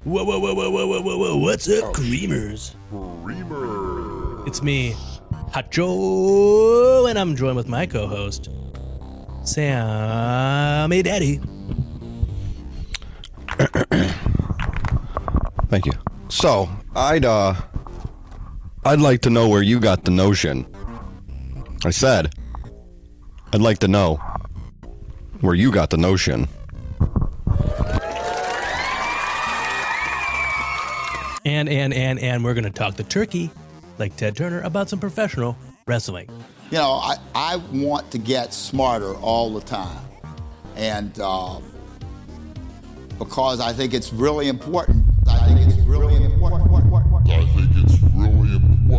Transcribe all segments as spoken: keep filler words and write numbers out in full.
Whoa, whoa, whoa, whoa, whoa, whoa, whoa, whoa. What's up, Creamers? Creamer. It's me, Hacho, and I'm joined with my co-host, Sammy Daddy. Thank you. So, I'd, uh, I'd like to know where you got the notion. I said, I'd like to know where you got the notion. And, and, and, and we're going to talk the turkey, like Ted Turner, about some professional wrestling. You know, I, I want to get smarter all the time. And uh, because I think it's really important. I think it's really important. I think it's really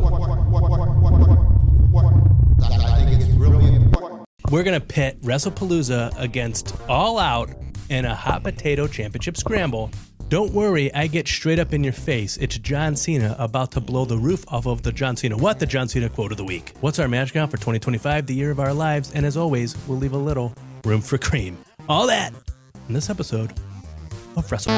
important. I think it's really important. We're going to pit WrestlePalooza against All Out in a hot potato championship scramble. Don't worry, I get straight up in your face. It's John Cena about to blow the roof off of the John Cena. What? The John Cena quote of the week. What's our match count for twenty twenty-five, the year of our lives? And as always, we'll leave a little room for cream. All that in this episode of Wrestle.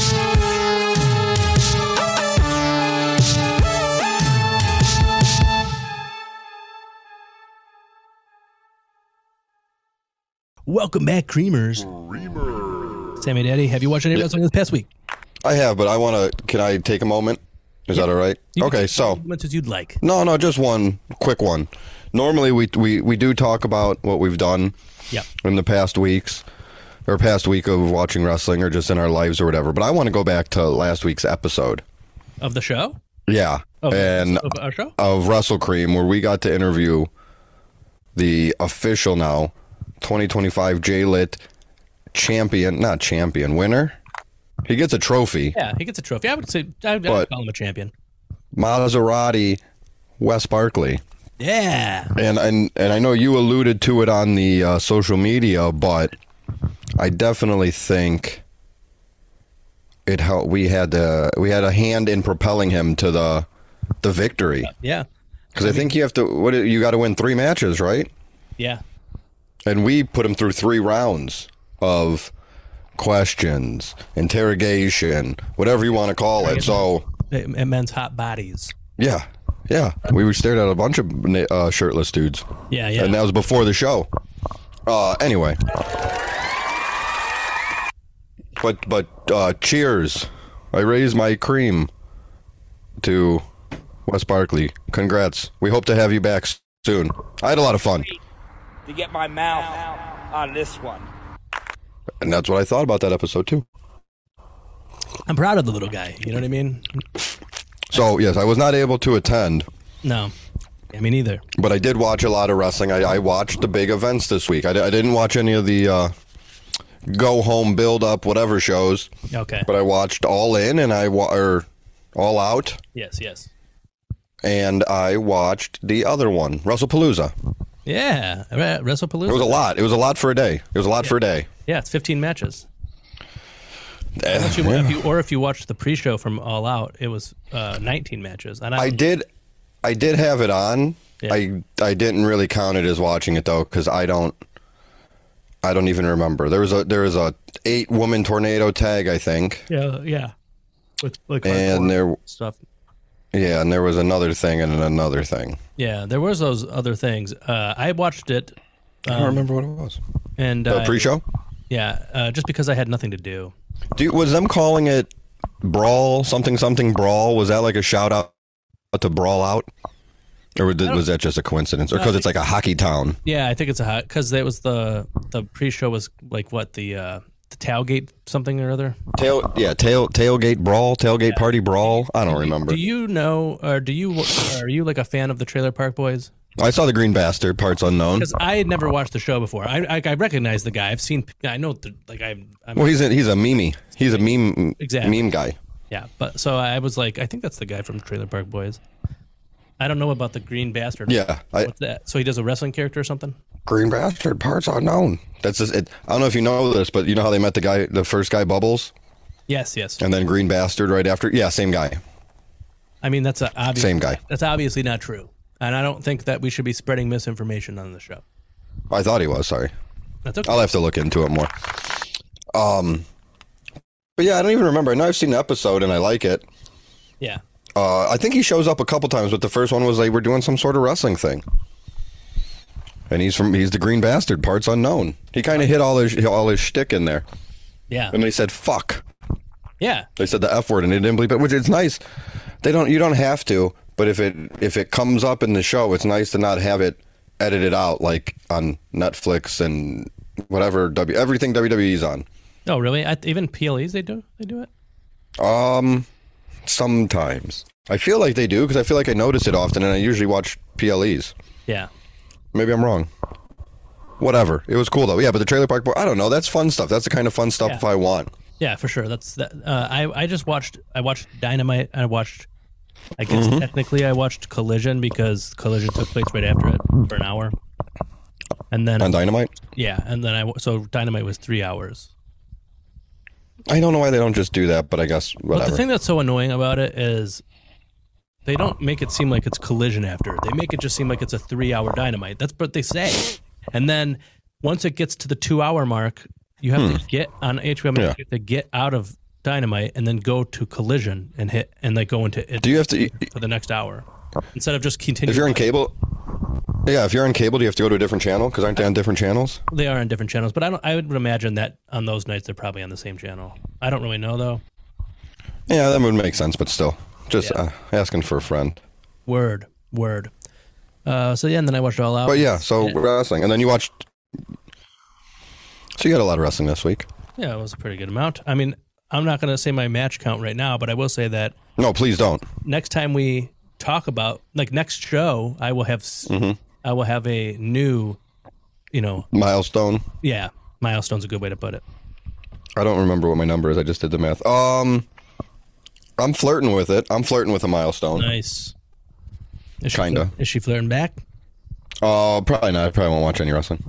Welcome back, Creamers. Creamer. Sammy Daddy, have you watched any wrestling this past week? I have, but I want to, can I take a moment? Is Yeah. that all right? You can Okay, take so. as much as you'd like. No, no, just one quick one. Normally, we, we, we do talk about what we've done Yeah. in the past weeks, or past week of watching wrestling, or just in our lives or whatever. But I want to go back to last week's episode. Of the show? Yeah. Of, and of our show? of Wrestle Cream, where we got to interview the official now twenty twenty-five J-Lit champion, not champion, winner. He gets a trophy. Yeah, he gets a trophy. I would say, I would But- call him a champion. Maserati Wes Barkley. Yeah. And, and and I know you alluded to it on the uh, social media, but I definitely think it helped. We had uh, we had a hand in propelling him to the the victory. Yeah. Because I think you have to. What you got to win three matches, right? Yeah. And we put him through three rounds of questions, interrogation, whatever you want to call it. So It, it men's hot bodies. yeah, yeah, we stared at a bunch of uh, shirtless dudes. Yeah, yeah. And that was before the show. Uh, anyway. But, but, uh, cheers. I raise my cream to Wes Barkley. Congrats. We hope to have you back soon. I had a lot of fun. To get my mouth on this one. And that's what I thought about that episode, too. I'm proud of the little guy. You know what I mean? So, yes, I was not able to attend, No. I mean, neither. but I did watch a lot of wrestling. I, I watched the big events this week. I, I didn't watch any of the uh, go-home, build-up, whatever shows. Okay. But I watched All In and I wa- or All Out, Yes, yes. and I watched the other one, WrestlePalooza. Yeah. Re- WrestlePalooza. It was a lot. It was a lot for a day. It was a lot for a day. Yeah, it's fifteen matches. Eh, Unless you- yeah. if you- or if you watched the pre-show from All Out, it was uh, nineteen matches. And I, I did, I did have it on. Yeah. I I didn't really count it as watching it though, because I don't, I don't even remember. There was a there was a eight woman tornado tag, I think. Yeah, yeah. With, like, And hardcore there- stuff. Yeah, and there was another thing and another thing. Yeah, there was those other things. Uh, I watched it. I don't remember what it was. And The I- pre-show. Yeah, uh, just because I had nothing to do. Do you, was them calling it Brawl something something Brawl? Was that like a shout out to Brawl Out, or did, was that just a coincidence? Or because it's like a hockey town? Yeah, I think it's a hot because it was the the pre-show was like what the uh, the tailgate something or other. Tail yeah tail tailgate Brawl tailgate party Brawl. I don't remember. Do you know or do you are you like a fan of the Trailer Park Boys? I saw the Green Bastard, parts unknown. Because I had never watched the show before. I I, I recognize the guy. I've seen. I know the like I. I'm, Well, he's a, he's a meme. He's a meme Exactly. meme guy. Yeah, but so I was like, I think that's the guy from Trailer Park Boys. I don't know about the Green Bastard. Yeah, I, What's that? So he does a wrestling character or something? Green Bastard, parts unknown. That's just it. I don't know if you know this, but you know how they met the guy, the first guy, Bubbles, Yes, yes. and then Green Bastard right after. Yeah, same guy. I mean, that's a obvious, Same guy. That's obviously not true, and I don't think that we should be spreading misinformation on the show. I thought he was. Sorry, That's okay. I'll have to look into it more. Um, But yeah, I don't even remember. I know I've seen the episode and I like it. Yeah. Uh, I think he shows up a couple times, but the first one was like we're doing some sort of wrestling thing. And he's from he's the Green Bastard, parts unknown. He kind of hit all his all his shtick in there. Yeah. And they said fuck. Yeah. They said the F word and they didn't bleep it, which is nice. They don't you don't have to, but if it if it comes up in the show, it's nice to not have it edited out like on Netflix and whatever W everything W W E's on. Oh, really? I, even P L Es they do they do it? Um sometimes. I feel like they do because I feel like I notice it often and I usually watch P L Es. Yeah. Maybe I'm wrong. Whatever. It was cool though. Yeah, but the Trailer Park Boys, I don't know. That's fun stuff. That's the kind of fun stuff Yeah. if I want. Yeah, for sure. That's that. Uh, I I just watched. I watched Dynamite. I watched. I guess Mm-hmm. technically I watched Collision because Collision took place right after it for an hour, and then On Dynamite? yeah, and then I so Dynamite was three hours. I don't know why they don't just do that, but I guess But whatever. the thing that's so annoying about it is they don't make it seem like it's Collision after. They make it just seem like it's a three-hour Dynamite. That's what they say. And then once it gets to the two-hour mark, you have to get on H B O Max. Hmm. Yeah. You have to get out of Dynamite and then go to Collision and hit and like go into it Do you have to for the next hour instead of just continuing. if you're on cable? Yeah, if you're on cable, do you have to go to a different channel because aren't they on different channels? They are on different channels, but I don't. I would imagine that on those nights they're probably on the same channel. I don't really know though. Yeah, that would make sense, but still. Just Yeah. uh, asking for a friend. Word, word. Uh, so yeah, and then I watched All Out. But yeah, so wrestling. And then you watched So you got a lot of wrestling this week. Yeah, it was a pretty good amount. I mean, I'm not going to say my match count right now, but I will say that No, please don't. next time we talk about, like next show, I will have, s Mm-hmm. I will have a new, you know, Milestone. yeah, milestone's a good way to put it. I don't remember what my number is. I just did the math. Um I'm flirting with it. I'm flirting with a milestone. Nice. Is she Kinda. flir- Is she flirting back? Uh, probably not. I probably won't watch any wrestling.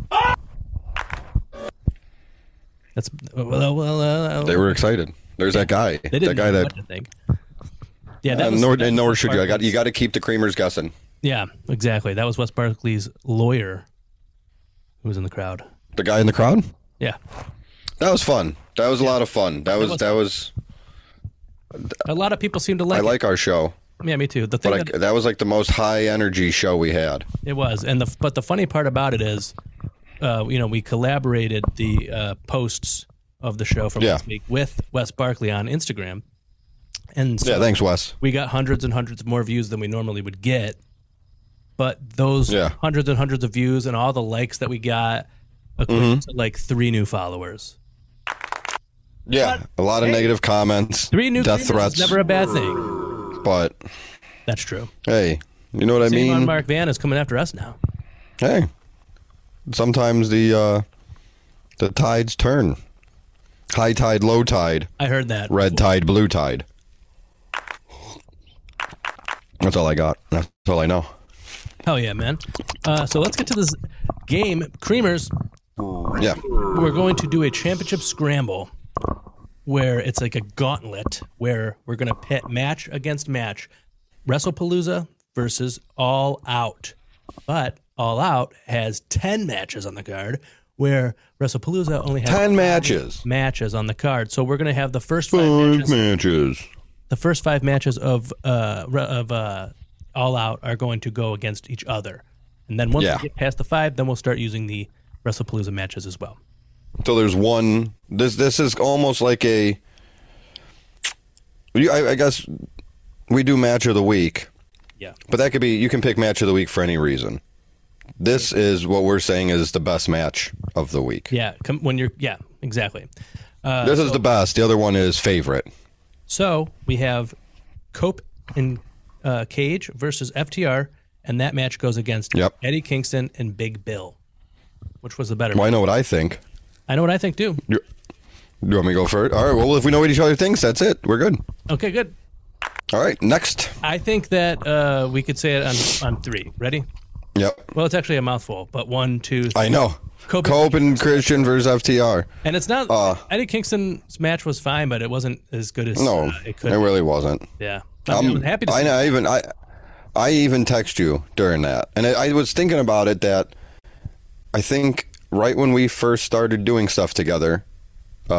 That's well, well. Uh, They were excited. There's that guy. They That didn't guy know that. what to think. Yeah, that Uh, was, nor, that and was nor Wes should you. I got Barkley's- you. Got to keep the creamers guessing. Yeah, exactly. That was Wes Barkley's lawyer who was in the crowd. The guy in the crowd. Yeah, That was fun. That was a lot of fun. That was was that was. a lot of people seem to like. I like our show, it. Yeah, me too. The thing but that, I, that was like the most high energy show we had. it was, and the but the funny part about it is, uh, you know, we collaborated the uh, posts of the show from Yeah. last week with Wes Barkley on Instagram, and so Yeah, thanks, Wes. we got hundreds and hundreds more views than we normally would get. But those Yeah. hundreds and hundreds of views and all the likes that we got equate Mm-hmm. to like three new followers. Yeah, a lot of negative comments, Three new death creamers threats, is never a bad thing. but That's true. hey, you know what I Same on mean? Mark Van is coming after us now. Hey, sometimes the uh, the tides turn. High tide, low tide, I heard that. red tide, blue tide. That's all I got. That's all I know. Hell yeah, man. Uh, so let's get to this game. Creamers, Yeah. we're going to do a championship scramble where it's like a gauntlet where we're going to pit match against match. WrestlePalooza versus All Out. But All Out has ten matches on the card where WrestlePalooza only has Ten matches. matches on the card. So we're going to have the first five Five matches. matches. The first five matches of uh re- of uh All Out are going to go against each other. And then once Yeah. we get past the five, then we'll start using the WrestlePalooza matches as well. So there's one. This this is almost like a. You, I, I guess we do match of the week, Yeah. but that could be you can pick match of the week for any reason. This is what we're saying is the best match of the week. Yeah, com- when you're yeah, exactly. Uh, This is the best. The other one is favorite. So we have Cope and uh, Cage versus F T R, and that match goes against Yep. Eddie Kingston and Big Bill. Which was the better? Well, I match? know what I think. I know what I think too. You, you want me to go for it? All right. Well, if we know what each other thinks, that's it. We're good. Okay, good. All right. Next. I think that uh, we could say it on on three. Ready? Yep. Well, it's actually a mouthful, but one, two, three. I know. Cope- Cope and Christian versus F T R. And it's not. Uh, Eddie Kingston's match was fine, but it wasn't as good as No, uh, it it could. really wasn't. Yeah, I, mean, Um, I'm happy to. I See know. it. I even I, I even text you during that, and I, I was thinking about it. That I think right when we first started doing stuff together, uh,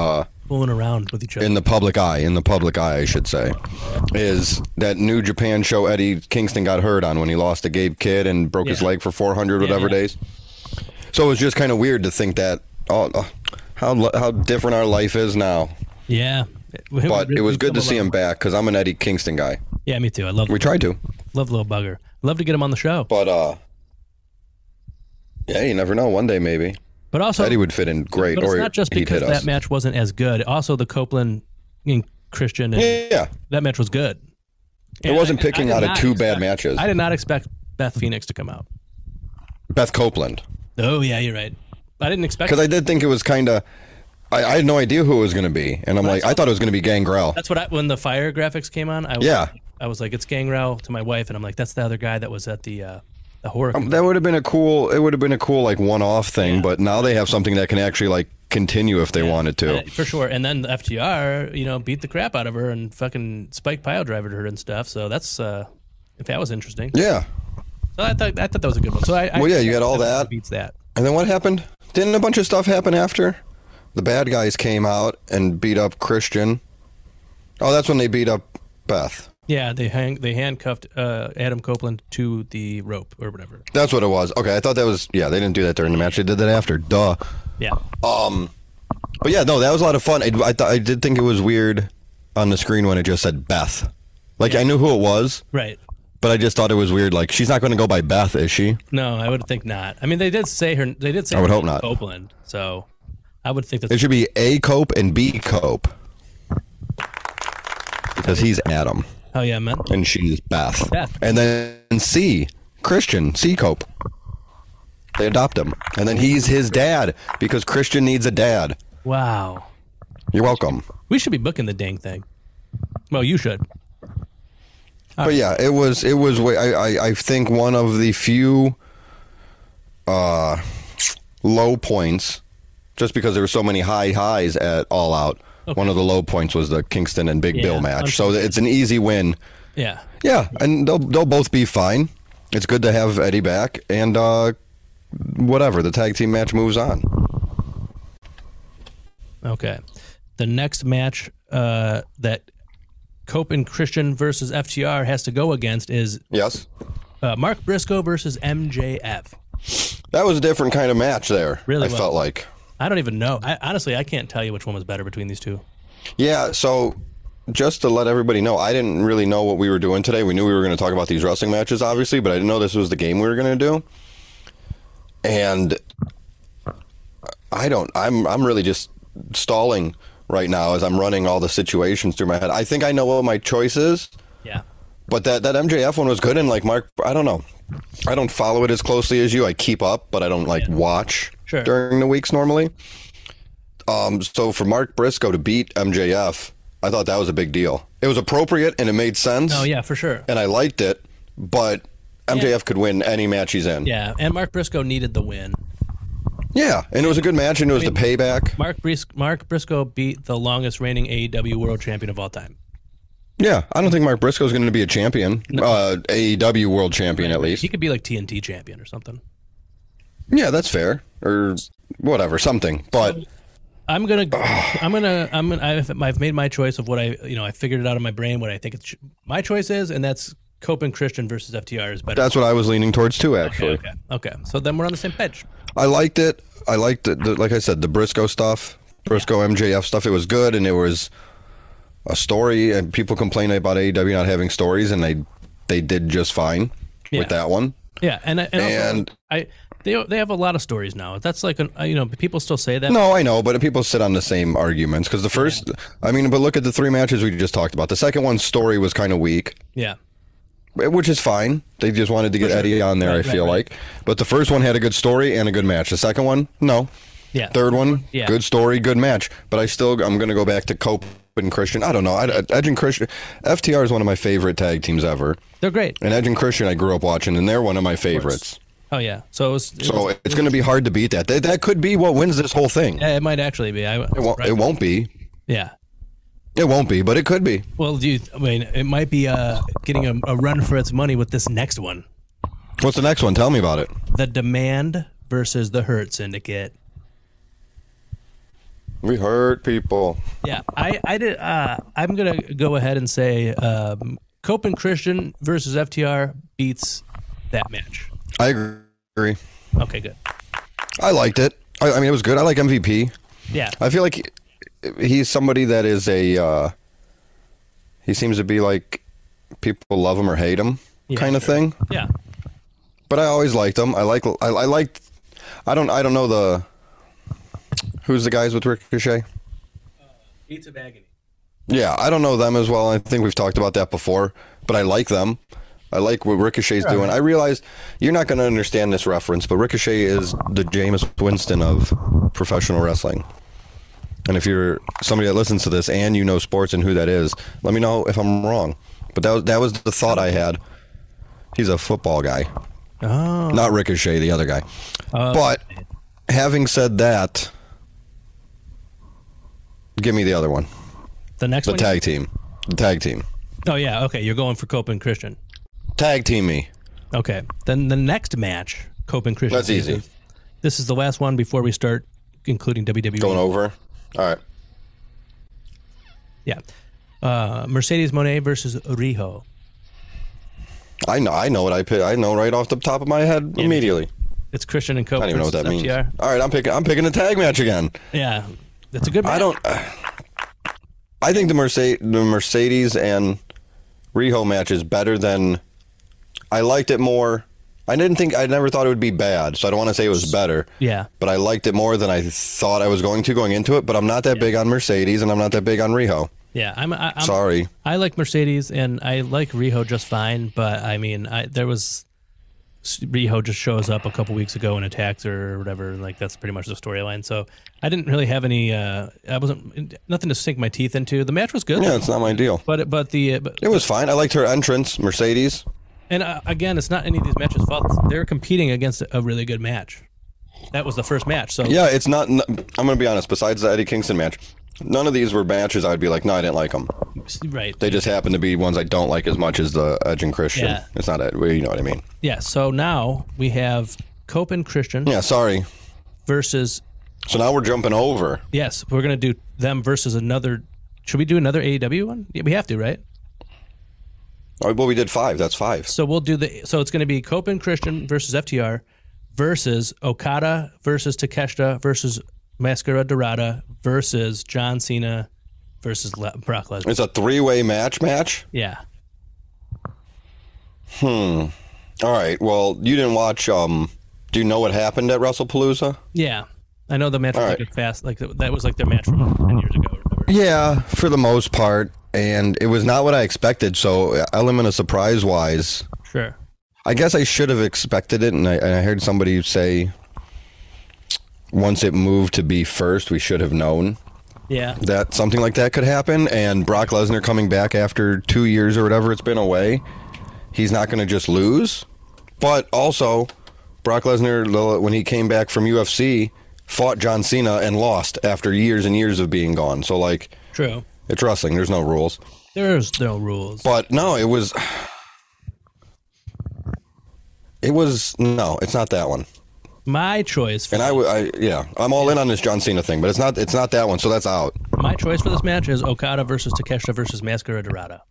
fooling around with each other. in the public eye, in the public eye, I should say, is that New Japan show Eddie Kingston got hurt on when he lost to Gabe Kidd and broke his Yeah. leg for four hundred whatever yeah. days. So it was just kind of weird to think that, oh, oh, how how different our life is now. Yeah. But it was good to see him back because I'm an Eddie Kingston guy. Yeah, me too. I love We tried to. love little bugger. Love to get him on the show. But, uh, yeah, you never know. One day, maybe. But also, Eddie would fit in great, but it's or not just he'd because hit us. that match wasn't as good. Also, the Copeland and Christian, and Yeah. that match was good. It And wasn't I- picking I did out of not two expect- bad matches. I did not expect Beth Phoenix to come out. Beth Copeland. Oh, yeah, you're right. I didn't expect Because I did think it was kind of... I, I had no idea who it was going to be. And I'm When I like, saw I thought it was going to be Gangrel. That's what I, when the fire graphics came on, I was, Yeah. I was like, it's Gangrel to my wife, and I'm like, that's the other guy that was at the uh, the horror. Um, that would have been a cool... It would have been a cool, like, one-off thing. Yeah. But now they have something that can actually, like, continue if they wanted to. Uh, for sure. And then the F T R, you know, beat the crap out of her and fucking Spike pile drivered her and stuff. So that's uh, if that was interesting. Yeah. So I thought I thought that was a good one. So I, I Well, yeah, you had all that. beats that. And then what happened? Didn't a bunch of stuff happen after? The bad guys came out and beat up Christian. Oh, that's when they beat up Beth. Yeah, they hang they handcuffed uh, Adam Copeland to the rope or whatever. That's what it was. Okay, I thought that was... Yeah, they didn't do that during the match. They did that after. Duh. Yeah. Um, but yeah, no, that was a lot of fun. I, I, th- I did think it was weird on the screen when it just said Beth. Like, Yeah. I knew who it was, Right. but I just thought it was weird. Like, she's not going to go by Beth, is she? No, I would think not. I mean, they did say her. They did say I would her hope name not. Copeland. So I would think that. It should be A Cope and B Cope. Because he's Adam Oh yeah, man. and she's Beth. Beth. And then C, Christian, C Cope. They adopt him. And then he's his dad because Christian needs a dad. Wow. You're welcome. We should be booking the dang thing. Well, you should. But yeah, it was it was. I I, I think one of the few uh, low points, just because there were so many high highs at All Out. Okay. One of the low points was the Kingston and Big Yeah, Bill match. So it's an easy win. Yeah. Yeah, and they'll they'll both be fine. It's good to have Eddie back, and uh, whatever the tag team match moves on. Okay. The next match uh, that Cope and Christian versus F T R has to go against is Yes, uh, Mark Briscoe versus M J F. that was a different kind of match there. Really I was. felt like. I don't even know. I, honestly, I can't tell you which one was better between these two. Yeah, so just to let everybody know, I didn't really know what we were doing today. We knew we were going to talk about these wrestling matches, obviously, but I didn't know this was the game we were going to do. And I don't. I'm. I'm really just stalling right now as I'm running all the situations through my head. I think I know what my choice is, Yeah. but that that M J F one was good. And like Mark, I don't know. I don't follow it as closely as you. I keep up, but I don't like Yeah. watch Sure. during the weeks normally. Um, so for Mark Briscoe to beat M J F, I thought that was a big deal. It was appropriate and it made sense. Oh, yeah, for sure. And I liked it, but M J F Yeah. could win any match he's in. Yeah, and Mark Briscoe needed the win. Yeah, and it was a good match, and it was I mean, the payback. Mark, Bris- Mark Briscoe beat the longest reigning A E W World Champion of all time. Yeah, I don't think Mark Briscoe's going to be a champion, uh, A E W World Champion at least. He could be like T N T champion or something. Yeah, that's fair, or whatever, something. But I'm gonna, I'm gonna, I'm gonna. I've, I've made my choice of what I, you know, I figured it out in my brain what I think it's my choice is, and that's Cope and Christian versus F T R is better. that's what I was leaning towards too, actually. okay, okay. So then we're on the same page. I liked it. I liked it. The, like I said, the Briscoe stuff, Briscoe M J F stuff. It was good, and it was a story. And people complain about A E W not having stories, and they they did just fine Yeah. with that one. Yeah, and and, also, And- I they they have a lot of stories now. That's like an, you know, people still say that. No, I know, but people sit on the same arguments because the first, I mean, but look at the three matches we just talked about. The second one's story was kind of weak. Yeah. Which is fine. They just wanted to get Eddie on there, Right, I right, feel right. like. But the first one had a good story and a good match. The second one, no. Yeah. Third one, Yeah. good story, good match. But I still, I'm going to go back to Cope and Christian. I don't know. I, Edge and Christian, F T R is one of my favorite tag teams ever. They're great. And Edge and Christian, I grew up watching, and they're one of my favorites. Oh yeah. So it was. It So was- it's going to be hard to beat that. that. That could be what wins this whole thing. yeah, it might actually be. I, It won't, right. it won't be. Yeah. It won't be, but it could be. Well, do you, I mean, it might be uh, getting a, a run for its money with this next one. What's the next one? Tell me about it. The Demand versus the Hurt Syndicate. We hurt people. Yeah, I, I did. Uh, I'm gonna go ahead and say um, Cope and Christian versus F T R beats that match. I agree. Okay, good. I liked it. I, I mean, it was good. I like M V P. Yeah, I feel like he's somebody that is a. Uh, he seems to be like people love him or hate him Yeah, kind of sure. thing. yeah. But I always liked him. I like. I, I liked. I don't. I don't know the. Who's the guys with Ricochet? Beats of Agony. Yeah, I don't know them as well. I think we've talked about that before, but I like them. I like what Ricochet's doing. I realize you're not going to understand this reference, but Ricochet is the Jameis Winston of professional wrestling. And if you're somebody that listens to this and you know sports and who that is, let me know if I'm wrong. But that was, that was the thought I had. He's a football guy. Oh, Not Ricochet, the other guy. Uh, But having said that, give me the other one. the next The one. tag team. The tag team. Oh yeah, okay. You're going for Cope and Christian. Tag team me. Okay, then the next match, Cope and Christian. That's easy. This is, this is the last one before we start including W W E. Going over. All right. Yeah, uh, Mercedes Moné versus Riho. I know. I know what I pick. I know right off the top of my head Yeah, immediately. It's Christian and Cope I don't even know what versus that means. F T R. All right, I'm picking. I'm picking a tag match again. Yeah, that's a good match. I don't. Uh, I think the Mercedes, the Mercedes and Riho match is better than. I liked it more. I didn't think. I never thought it would be bad, so I don't want to say it was better. Yeah, But I liked it more than I thought I was going to going into it. But I'm not that big on Mercedes, and I'm not that big on Riho. yeah. I'm, I, I'm Sorry. I like Mercedes and I like Riho just fine, but I mean, I there was Riho just shows up a couple weeks ago and attacks her or whatever. Like that's pretty much the storyline. So I didn't really have any. Uh, I wasn't nothing to sink my teeth into. The match was good, Yeah, it's not my deal. but but the uh, but, It was fine. I liked her entrance, Mercedes. and uh, again, it's not any of these matches' fault. They're competing against a really good match. That was the first match. So Yeah, it's not. I'm going to be honest. Besides the Eddie Kingston match, none of these were matches I'd be like, no, I didn't like them. right. They just happen to be ones I don't like as much as the Edge and Christian. Yeah. It's not Ed. Well, you know what I mean. Yeah. So now we have Cope and Christian Yeah, sorry. versus. So now we're jumping over. Yes, we're gonna do them versus another. Should we do another A E W one? Yeah, we have to, right? Oh, well, we did five. That's five. So we'll do the. So it's going to be Cope and Christian versus F T R versus Okada versus Takeshita versus Mascara Dorada versus John Cena versus Le- Brock Lesnar. It's a three-way match match? Yeah. All right. Well, you didn't watch. Um, do you know what happened at WrestlePalooza? Yeah. I know the match was All like right. a fast, like that was like their match from ten years ago or whatever. Yeah, for the most part. And it was not what I expected. So, element of surprise wise, Sure. I guess I should have expected it. And I, and I heard somebody say once it moved to be first, we should have known Yeah. that something like that could happen. And Brock Lesnar coming back after two years or whatever it's been away, he's not going to just lose. But also, Brock Lesnar, when he came back from U F C, fought John Cena and lost after years and years of being gone. So, like, True. it's wrestling. There's no rules. There's no rules. But no, it was. It was no, it's not that one. My choice. For And I, w- I yeah, I'm all in on this John Cena thing, but it's not. It's not that one. So that's out. My choice for this match is Okada versus Takeshita versus Mascara Dorada.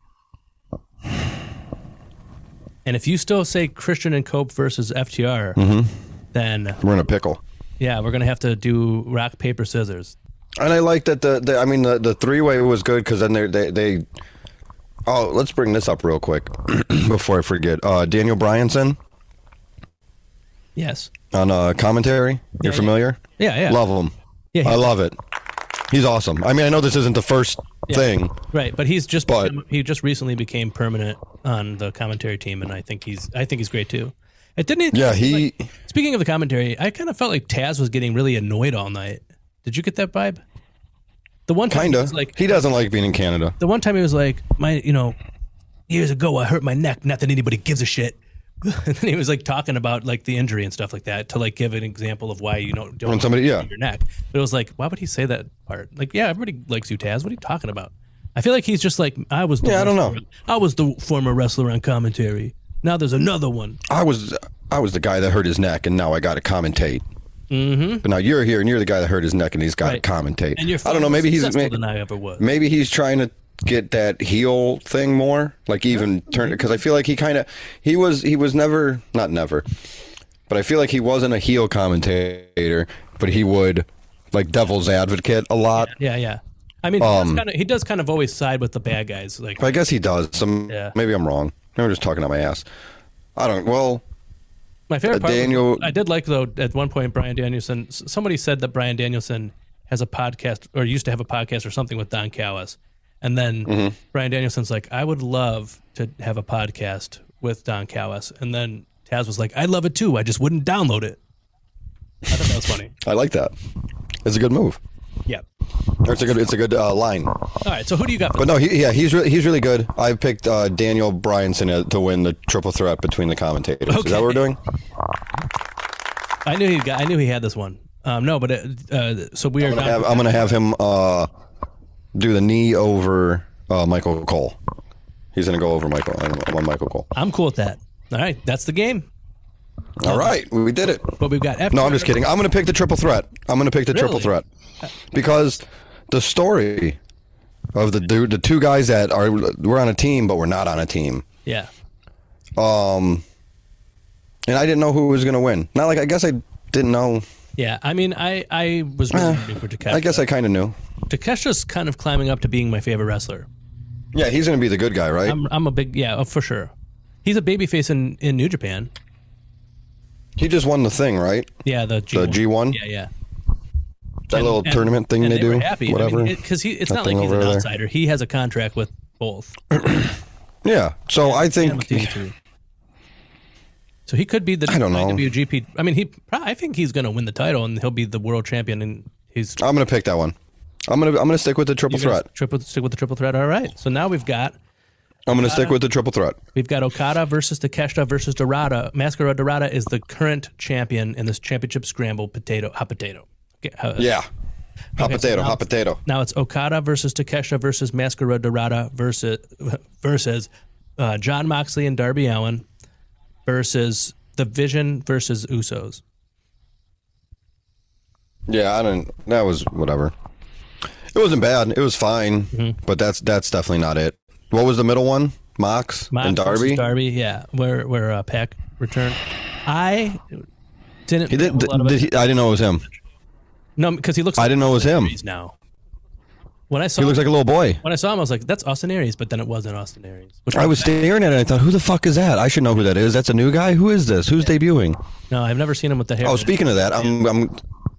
And if you still say Christian and Cope versus F T R, then We're in a pickle. yeah, we're gonna have to do rock paper scissors. And I like that the, the I mean the the three way was good because then they they they. Oh, let's bring this up real quick before I forget. Uh, Daniel Bryanson Yes. on uh, commentary. You're Yeah, familiar? Yeah, yeah. Love him. Yeah, he- I love it. He's awesome. I mean, I know this isn't the first Yeah. thing. Right, but he's just But- become- he just recently became permanent on the commentary team, and I think he's I think he's great too. It didn't. Yeah, he. like, speaking of the commentary, I kind of felt like Taz was getting really annoyed all night. Did you get that vibe? The one time he Kinda. was like He doesn't like being in Canada. the one time he was like, my, you know, years ago I hurt my neck. Not that anybody gives a shit. And then he was like talking about like the injury and stuff like that to like give an example of why you don't don't When somebody- yeah. your neck. But it was like, why would he say that part? Like, yeah, everybody likes you, Taz. What are you talking about? I feel like he's just like, I was. The Yeah, I don't wrestler- know. I was the former wrestler on commentary. Now there's another one. I was I was the guy that hurt his neck, and now I got to commentate. Mm-hmm. But now you're here and you're the guy that hurt his neck and he's got Right. to commentate. And you're I don't know. far more Maybe he's successful maybe, than I ever was. maybe he's trying to get that heel thing more, like even turn because I feel like he kind of he was he was never not never, but I feel like he wasn't a heel commentator, but he would like devil's advocate a lot. Yeah, yeah. I mean, Um, he, does kind of, he does kind of always side with the bad guys. Like, But I guess he does. Some Yeah. maybe I'm wrong. Maybe I'm just talking out my ass. I don't. Well, my favorite uh, part, Daniel- was, I did like though. At one point, Brian Danielson. s- Somebody said that Brian Danielson has a podcast, or used to have a podcast, or something with Don Callis. And then Mm-hmm. Brian Danielson's like, I would love to have a podcast with Don Callis. And then Taz was like, I'd love it too. I just wouldn't download it. I thought that was funny. I like that. It's a good move. Yeah. Or it's a good. It's a good uh, line. All right. So who do you got for But no, he, yeah, he's really he's really good. I picked uh, Daniel Bryanson to win the triple threat between the commentators. Is Okay. that what we're doing? I knew he got. I knew he had this one. Um, no, but it, uh, so we are. I'm gonna down- have, I'm gonna have him uh, do the knee over uh, Michael Cole. He's gonna go over Michael. I'm on Michael Cole. I'm cool with that. All right, that's the game. All right, we did it. But we've got. F- No, I'm just kidding. I'm gonna pick the triple threat. I'm gonna pick the triple Really? threat because the story of the dude, the two guys that are we're on a team, but we're not on a team. Yeah. Um, and I didn't know who was gonna win. Not like I guess I didn't know. Yeah. I mean, I I was really rooting for Takeshita. I guess I kind of knew. Takesha's kind of climbing up to being my favorite wrestler. Yeah, he's gonna be the good guy, right? I'm I'm a big yeah oh, for sure. He's a babyface in in New Japan. He just won the thing, right? Yeah, the G The G one? Yeah, yeah. That And- little and- tournament thing and they, they were do. happy. Whatever. Because he it's That not like thing he's an over there. outsider. He has a contract with both. Yeah. So I And think with T V two. So he could be the I don't know. I W G P. I mean, he. I think he's going to win the title, and he'll be the world champion. And he's I'm gonna pick that one. I'm gonna I'm gonna stick with the triple you're gonna threat. Triple stick with the triple threat. All right. So now we've got I'm gonna stick with the triple threat. we've got Okada versus Takeshita versus Dorada. Mascara Dorada is the current champion in this championship scramble potato hot potato. Okay, uh, Yeah. Hot Okay, so potato. now Hot it's- potato. Now it's Okada versus Takeshita versus Mascara Dorada versus versus uh, John Moxley and Darby Allin versus The Vision versus Usos. Yeah, I don't. That was whatever. It wasn't bad. It was fine, Mm-hmm. but that's that's definitely not it. What was the middle one? Mox, Mox and versus Darby. Darby, yeah, where where uh, Pac returned. I didn't. He pay a did. whole lot of did he, I didn't know it was him. No, because he looks. I Like didn't know it was him. Aries now. When I saw He looks like a little boy. when I saw him, I was like, "That's Austin Aries," but then it wasn't Austin Aries. Which I was staring at it. and I thought, who the fuck is that? I should know who that is. That's a new guy. Who is this? Who's debuting? no, I've never seen him with the hair. Oh, speaking of that, I'm. I'm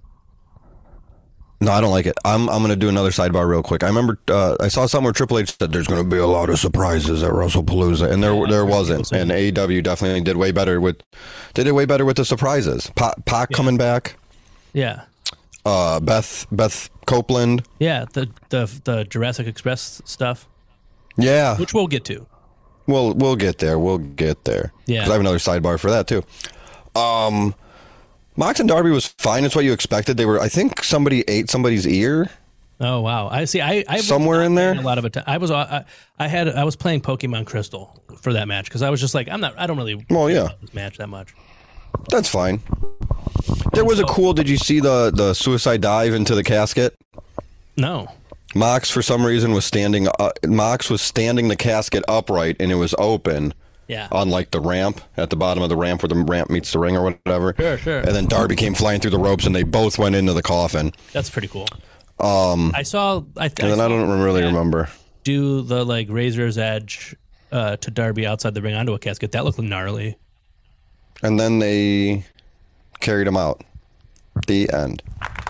no, I don't like it. I'm. I'm going to do another sidebar real quick. I remember uh, I saw somewhere Triple H said there's going to be a lot of surprises at WrestlePalooza, and there Yeah, there I've heard wasn't. people say And A E W definitely did way better with. They did way better with the surprises. Pac, Pac coming back. Yeah, Uh, Beth Beth Copeland. yeah, the the the Jurassic Express stuff, Yeah, which we'll get to. we'll we'll get there. We'll get there. Yeah. 'Cause I have another sidebar for that too. Um, Mox and Darby was fine. It's what you expected. They were. I think somebody ate somebody's ear. Oh wow! I see. I, I was Somewhere not in there? paying a lot of attention. I was. I, I had. I was playing Pokemon Crystal for that match because I was just like, I'm not. I don't really. Well, care yeah. about this match that much. That's fine. There was a cool. Did you see the the suicide dive into the casket? No. Mox, for some reason, was standing. Uh, Mox was standing the casket upright, and it was open Yeah. on like the ramp at the bottom of the ramp where the ramp meets the ring or whatever. Sure, sure. And then Darby came flying through the ropes, and they both went into the coffin. That's pretty cool. Um. I saw. I, I And then saw I don't really remember. do the like Razor's Edge uh, to Darby outside the ring onto a casket. That looked gnarly. And then they carried him out. The end.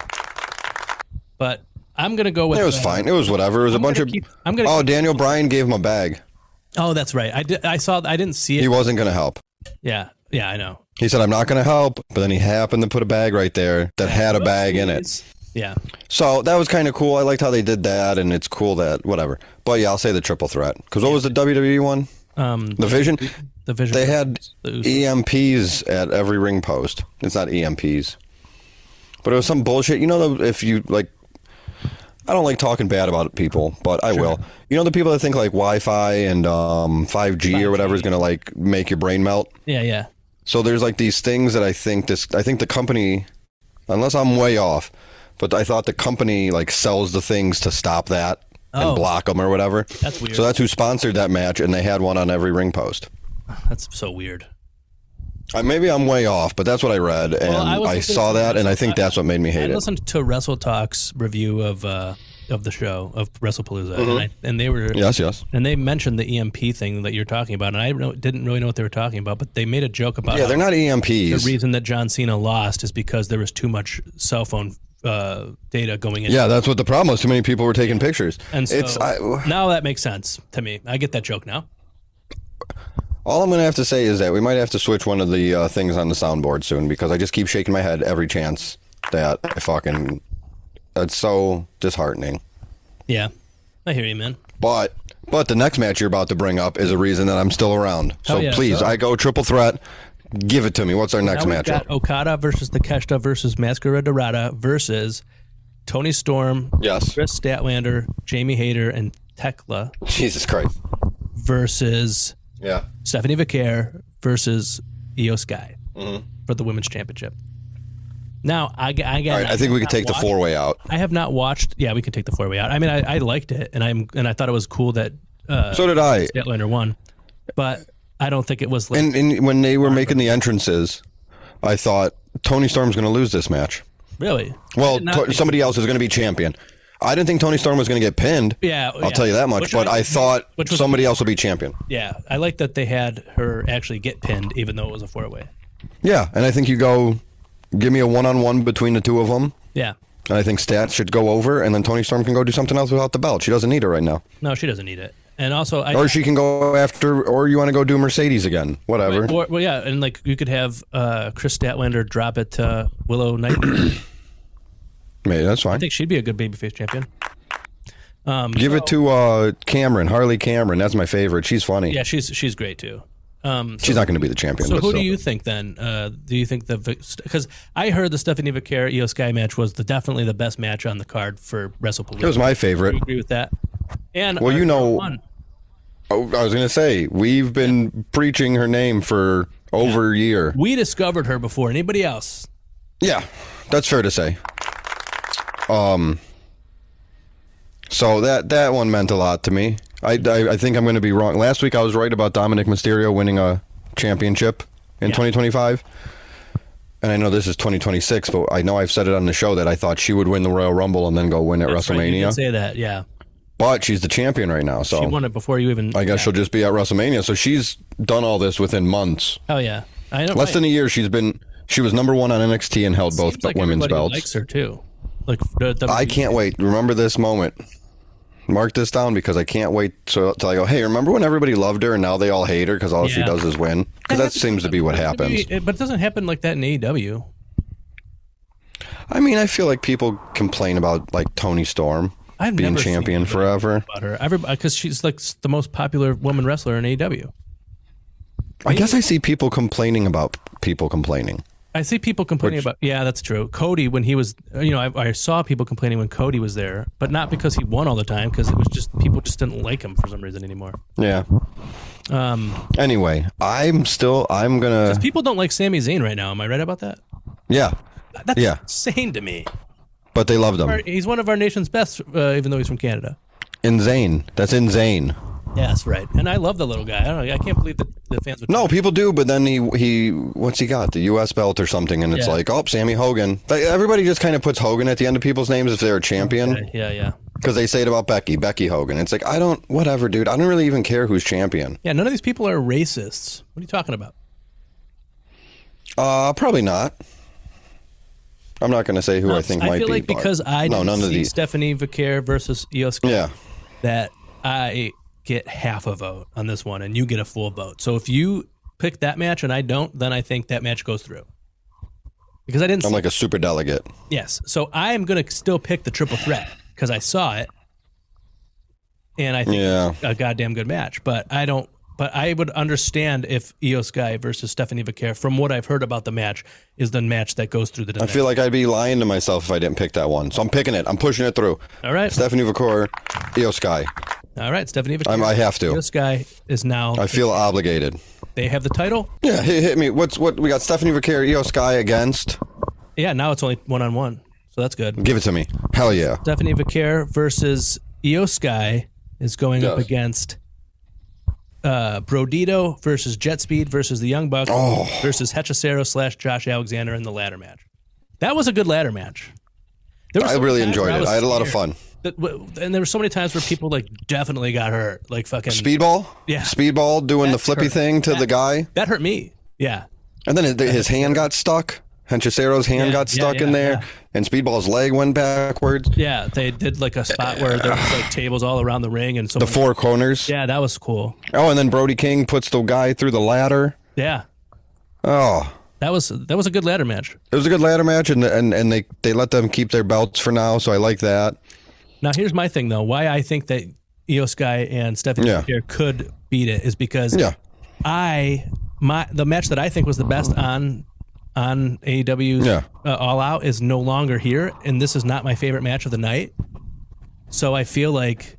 But I'm gonna go with. It was uh, fine. It was whatever. It was I'm a bunch gonna of. keep- I'm gonna oh, keep- Daniel Bryan gave him a bag. Oh, that's right. I did. I saw. I didn't see it. He wasn't going to help. Yeah. Yeah. I know. He said, I'm not going to help. But then he happened to put a bag right there that had a bag in it. Yeah. So that was kind of cool. I liked how they did that. And it's cool that, whatever. But yeah, I'll say the triple threat. Because what was the W W E one? Um. The Vision? The Vision. They had the Usos. E M Ps at every ring post. It's not E M Ps. But it was some bullshit. You know, if you, like, I don't like talking bad about people, but I will. You know the people that think, like, Wi-Fi and um, five G or whatever is going to, like, make your brain melt? Yeah. Yeah. So there's, like, these things that I think this, I think the company unless I'm way off. But I thought the company like sells the things to stop that Oh. and block them or whatever. That's weird. So that's who sponsored that match, and they had one on every ring post. That's so weird. Uh, maybe I'm way off, but that's what I read, and Well, I I, was listening saw to that, and I Wrestle- think that's what made me I hate it. listened to Wrestle Talk's review of uh, of the show of WrestlePalooza, Mm-hmm. and, I, and they were Yes, yes. and they mentioned the E M P thing that you're talking about, and I know- didn't really know what they were talking about, but they made a joke about Yeah, how they're not E M Ps. the reason that John Cena lost is because there was too much cell phone uh, data going in. Yeah, that's what the problem was. Too many people were taking pictures. and so it's I, now that makes sense to me. I get that joke now. all I'm going to have to say is that we might have to switch one of the uh, things on the soundboard soon because I just keep shaking my head every chance that I fucking. It's so disheartening. Yeah, I hear you, man. But but the next match you're about to bring up is a reason that I'm still around. So Oh, yeah, please, so- I go triple threat. Give it to me. What's our next Now we've matchup? got Okada versus Takeshita versus Mascara Dorada versus Tony Storm, Yes. Chris Statlander, Jamie Hayter, and Tekla Jesus Christ. versus Yeah. Stephanie Vaquer versus Io Sky Mm-hmm. for the women's championship. Now, I, I, I, All right. I think we could take the four way out. I have not watched. Yeah, we could take the four way out. I mean, I, I liked it, and I'm and I thought it was cool that uh, So did I. Statlander won, but I don't think it was. Like, And, and when they were making the entrances, I thought Tony Storm's going to lose this match. really? Well, I did not to, think- somebody else is going to be champion. I didn't think Tony Storm was going to get pinned. Yeah, I'll yeah. tell you that much. Which but I, thought which was- somebody else will be champion. Yeah, I like that they had her actually get pinned, even though it was a four way. Yeah, and I think you go, give me a one-on-one between the two of them, Yeah. and I think Stats should go over, and then Tony Storm can go do something else without the belt. She doesn't need it right now. No, she doesn't need it. And also, I Or she can go after, or you want to go do Mercedes again. Whatever. Or, well, yeah, and like you could have uh, Chris Statlander drop it to Willow Knight. Maybe that's fine. I think she'd be a good babyface champion. Um, Give so- it to uh, Cameron, Harley Cameron. That's my favorite. She's funny. Yeah, she's she's great too. Um, so, She's not going to be the champion. So but who do still. you think then? Uh, do you think the because I heard the Stephanie Vaquer Io Sky match was the definitely the best match on the card for WrestlePalooza? It was my Do favorite. you agree with that? And Well, our you know- number one. Oh, I was going to say, we've been preaching her name for over a year. We discovered her before anybody else. Yeah, that's fair to say. Um, so that that one meant a lot to me. I, I, I think I'm going to be wrong. Last week I was right about Dominic Mysterio winning a championship in Yeah. twenty twenty-five. And I know this is twenty twenty-six, but I know I've said it on the show that I thought she would win the Royal Rumble and then go win at That's right, you WrestleMania. did say that, yeah. But she's the champion right now, so She won it before you even. I guess yeah. she'll just be at WrestleMania. So she's done all this within months. Oh yeah, I know. Less right. than a year, she's been. She was number one on N X T and held both Seems like women's everybody belts. likes her too. Like the, the, I can't wait. Remember this moment. Mark this down because I can't wait till, till I go, hey, remember when everybody loved her and now they all hate her because all she Yeah. does is win? Because that seems to be what happens. But it doesn't happen like that in A E W. I mean, I feel like people complain about like Tony Storm I've being never seen champion anybody forever. About her, everybody, because she's like the most popular woman wrestler in A E W. I guess I see people complaining about people complaining. I see people complaining Which- about. Yeah, that's true. Cody, when he was, you know, I, I saw people complaining when Cody was there, but not because he won all the time, because it was just people just didn't like him for some reason anymore. Yeah. Um, Anyway, I'm still. I'm gonna. people don't like Sami Zayn right now. Am I right about that? Yeah. That's Yeah. insane to me. But they loved him. He's one of our nation's best, uh, even though he's from Canada. Insane. That's insane. Yeah, that's right. And I love the little guy. I don't know. I can't believe that the fans would. No, people do, but then he he what's he got? The U S belt or something, and it's Yeah. like, oh, Sammy Hogan. Like, everybody just kind of puts Hogan at the end of people's names if they're a champion Yeah, yeah. because they say it about Becky, Becky Hogan. It's like I don't, whatever, dude. I don't really even care who's champion. Yeah, none of these people are racists. What are you talking about? Uh, probably not. I'm not going to say who I think I might feel be. like but because I no, didn't none of see these. Stephanie Vaquer versus Io Sky, Yeah, that I get half a vote on this one, and you get a full vote. So if you pick that match and I don't, then I think that match goes through. Because I didn't. I'm See, like a super delegate. yes, so I am going to still pick the triple threat because I saw it, and I think Yeah. it's a goddamn good match. But I don't. But I would understand if Io Sky versus Stephanie Vaquer, from what I've heard about the match, is the match that goes through the. I feel like I'd be lying to myself if I didn't pick that one. So I'm picking it. I'm pushing it through. All right, Stephanie Vaquer, Io Sky. all right, Stephanie Vaquer. I'm- I have to. Io Sky is now. I feel obligated. They have the title. Yeah, hit, hit me. What's what we got? Stephanie Vaquer, Io Sky against. Yeah, now it's only one on one, so that's good. Give it to me. Hell yeah. Stephanie Vaquer versus Io Sky is going up Yes. against uh, Brodito versus Jet Speed versus the Young Bucks Oh. versus Hechicero slash Josh Alexander in the ladder match. That was a good ladder match. There were I so many really times enjoyed where it. was I had a lot of scared. fun. That- w- And there were so many times where people like definitely got hurt, like fucking Speedball? Yeah. Speedball doing That the flippy hurt. thing to That- the guy. That hurt me. Yeah. And then his, his hand got stuck. Henchicero's hand Yeah, got yeah, stuck yeah, in there. yeah. And Speedball's leg went backwards. Yeah, they did like a spot where there was like tables all around the ring and The someone, four corners. Yeah, that was cool. Oh, and then Brody King puts the guy through the ladder. Yeah. Oh, That was that was a good ladder match. it was a good ladder match, and and, and they, they let them keep their belts for now, so I like that. Now here's my thing though. Why I think that Io Sky and Stephanie Yeah. Vaquer could beat it is because Yeah. I my the match that I think was the best on on A E W's Yeah. uh, All Out is no longer here, and this is not my favorite match of the night. So I feel like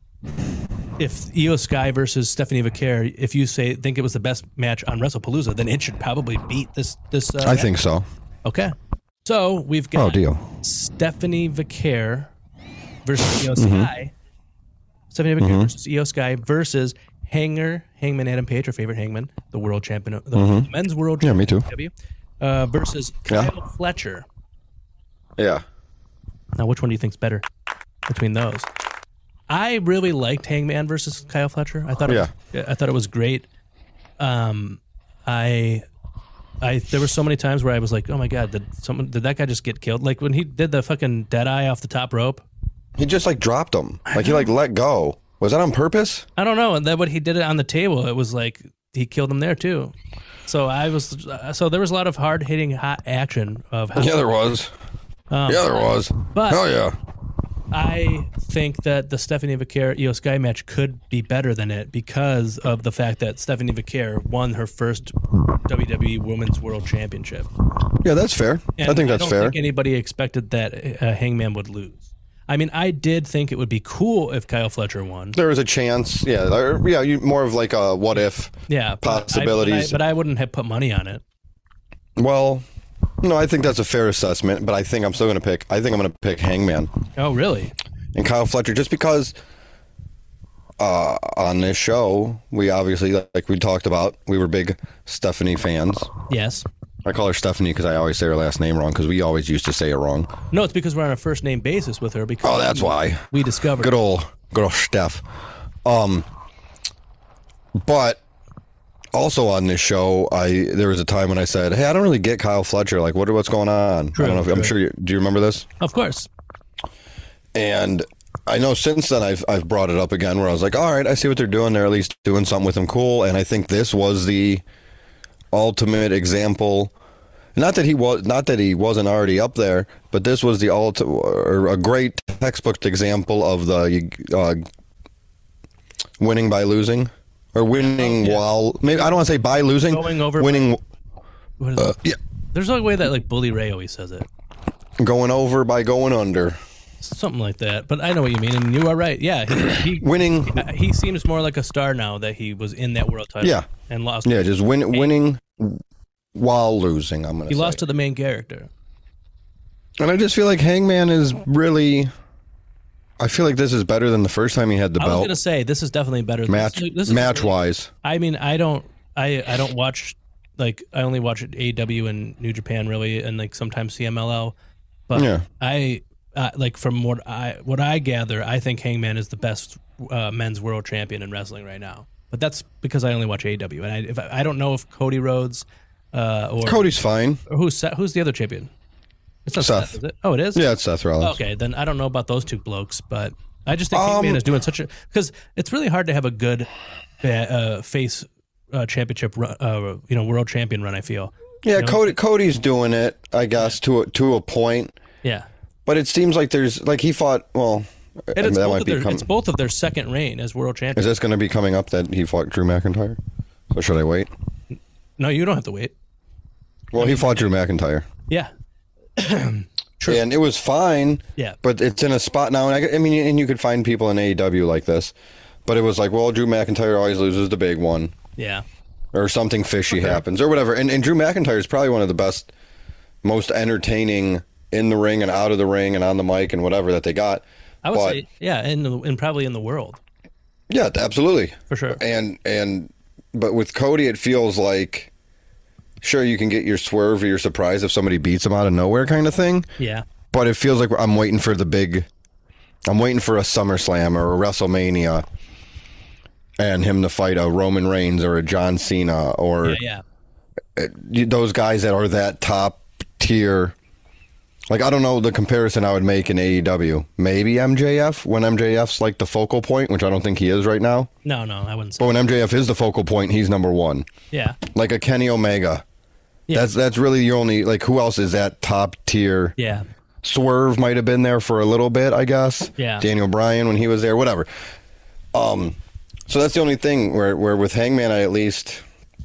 if Io Sky versus Stephanie Vaquer, if you say think it was the best match on WrestlePalooza, then it should probably beat this this. Uh, I match. think so. Okay. So we've got Oh, deal. Stephanie Vaquer versus Io Mm-hmm. Sky. Stephanie Vaquer versus Io Sky versus Hanger, Hangman Adam Page, our favorite Hangman, the world champion, of- the men's world Mm-hmm. Yeah, me champion. too. of W, uh, versus Yeah. Kyle Fletcher. Yeah. Now, which one do you think's better between those? I really liked Hangman versus Kyle Fletcher. I thought, it Yeah. was, I thought it was great. Um, I, I there were so many times where I was like, oh my god, did someone did that guy just get killed? Like when he did the fucking dead eye off the top rope. He just like dropped him. Like he like let go. Was that on purpose? I don't know. And then when he did it on the table, it was like he killed him there too. So I was so there was a lot of hard hitting hot action of how Yeah, there was. Um, yeah, there was. but- Hell yeah. I think that the Stephanie Vaquer Io Sky match could be better than it because of the fact that Stephanie Vaquer won her first W W E Women's World Championship. Yeah, that's fair. And I think that's I don't fair. think anybody expected that uh, Hangman would lose. I mean, I did think it would be cool if Kyle Fletcher won. There was a chance. Yeah, there, yeah. You more of like a what if. Yeah, but I- Possibilities. But I, but I wouldn't have put money on it. Well, no, I think that's a fair assessment. But I think I'm still going to pick. I think I'm going to pick Hangman Oh, really? and Kyle Fletcher just because. Uh, on this show, we obviously, like we talked about, we were big Stephanie fans. Yes. I call her Stephanie because I always say her last name wrong because we always used to say it wrong. No, it's because we're on a first name basis with her. Because Oh, that's why. we discovered. Good old, good old Steph. Um, but also on this show, I there was a time when I said, "Hey, I don't really get Kyle Fletcher. Like, what what's going on?" True, I don't know. If, I'm true. sure. You, do you remember this? Of course. And I know since then I've I've brought it up again where I was like, all right, I see what they're doing. They're at least doing something with him cool. And I think this was the ultimate example. Not that he was not that he wasn't already up there, but this was the ulti- or a great textbook example of the uh, winning by losing or winning Oh, yeah. while maybe I don't want to say by losing, Going over- winning. What is Uh, it? yeah, There's a way that like Bully Ray always says it. going over by going under, Something like that. But I know what you mean, and you are right. Yeah, he, he, winning. he seems more like a star now that he was in that world title. Yeah. and lost. Yeah, just win, winning while losing. I'm gonna. he say. lost to the main character. And I just feel like Hangman is really. I feel like this is better than the first time he had the I was belt. gonna say this is definitely better. match This, this is match wise. I mean, I don't, I, I don't watch like I only watch A E W and New Japan really, and like sometimes C M L L. But Yeah. I uh, like from what I what I gather, I think Hangman is the best uh, men's world champion in wrestling right now. But that's because I only watch A E W, and I if I, I don't know if Cody Rhodes uh, or Cody's fine. or who's Seth, who's the other champion? It's not Seth. Seth, is it? Oh, it is. Yeah, it's Seth Rollins. Okay, then I don't know about those two blokes, but I just think Um, Hangman is doing such a because it's really hard to have a good uh, face uh, championship, run, uh, you know, world champion run. I feel. Yeah, You know? Cody Cody's doing it, I guess, to a, to a point. Yeah, But it seems like there's like he fought. Well, and it's that both, might of be. their, Com- it's both of their second reign as world is champion. this going to be coming up that he fought Drew McIntyre? So should I wait? No, you don't have to wait. Well, he fought Drew McIntyre, Yeah, True. and it was fine. Yeah. But it's in a spot now, and I, I mean, and you could find people in A E W like this. But it was like, well, Drew McIntyre always loses the big one. yeah, Or something fishy happens, or whatever. And, and Drew McIntyre is probably one of the best, most entertaining in the ring and out of the ring and on the mic and whatever that they got. I would but, say, yeah, and and probably in the world. Yeah, absolutely. For sure. And and but with Cody, it feels like, sure, you can get your swerve or your surprise if somebody beats him out of nowhere kind of thing. Yeah. But it feels like I'm waiting for the big, I'm waiting for a SummerSlam or a WrestleMania and him to fight a Roman Reigns or a John Cena or Yeah, yeah. those guys that are that top tier. Like, I don't know the comparison I would make in A E W. Maybe M J F, when M J F's like the focal point, which I don't think he is right now. No, no, I wouldn't say. But when M J F is the focal point, he's number one. Yeah. Like a Kenny Omega. Yeah. That's that's really your only, like, who else is that top tier? Yeah. Swerve might have been there for a little bit, I guess. Yeah. Daniel Bryan when he was there, whatever. Um, so that's the only thing where, where with Hangman, I at least,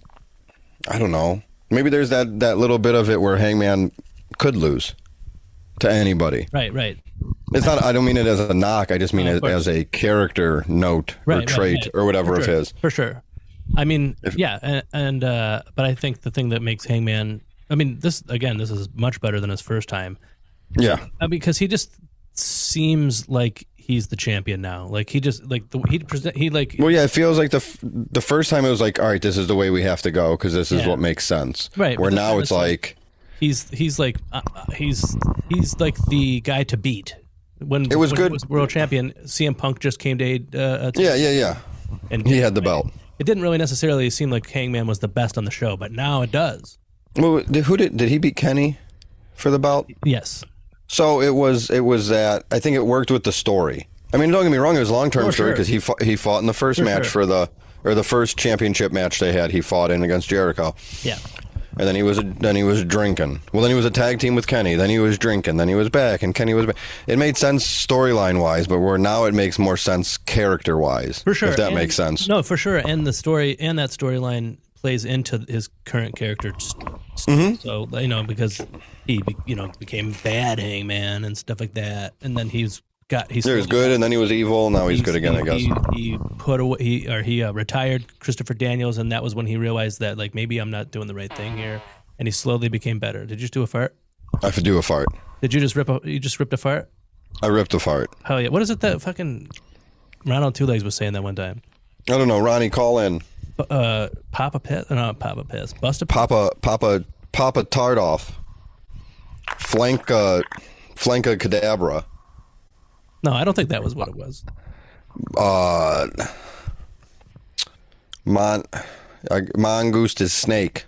I don't know. Maybe there's that, that little bit of it where Hangman could lose to anybody. Right, right. It's not, I don't mean it as a knock. I just mean Oh, of it course. as a character note Right, or right, trait right. or whatever For of sure. his. For sure. I mean, yeah, and, and uh, but I think the thing that makes Hangman, I mean, this again, this is much better than his first time. Yeah. Uh, because he just seems like he's the champion now. Like he just like the, he present he like Well, yeah, it feels like the f- the first time it was like, all right, this is the way we have to go because this is Yeah. what makes sense. Right, Where but this now time it's it's like- like, he's he's like uh, uh, he's he's like the guy to beat. When It was when good- he was world champion, C M Punk just came to uh, yeah, yeah, yeah. and He had the belt. It didn't really necessarily seem like Hangman was the best on the show, but now it does. Well, did, who did did he beat Kenny for the belt? Yes. So it was it was that I think it worked with the story. I mean, don't get me wrong, it was a long term Oh, story sure. because he fought, he fought in the first For match sure. for the or the first championship match they had. He fought in against Jericho. Yeah. And then he was then he was drinking. Well, then he was a tag team with Kenny. Then he was drinking. Then he was back, and Kenny was back. It made sense storyline wise, but where now it makes more sense character wise. For sure. if that And- makes sense. No, for sure. And the story and that storyline plays into his current character. s- s- Mm-hmm. So, you know, because he, be- you know, became bad Hangman and stuff like that. And then he's got, he's He was good, and then he was evil. Now he's, good again, he, I guess. He, he put away, he, or he uh, retired Christopher Daniels. And that was when he realized that, like, maybe I'm not doing the right thing here. And he slowly became better. Did you just do a fart? I could do a fart. Did you just rip a, you just ripped a fart? I ripped a fart. Hell yeah. What is it that fucking Ronald Two Legs was saying that one time? I don't know. Ronnie, call in. Uh, Papa Piss? No, Papa Piss. Bust a Papa, Papa, Papa Tardoff. Flank, uh, Flanka Cadabra. No, I don't think that was what it was. Uh, Mon, uh, Mongoose is snake.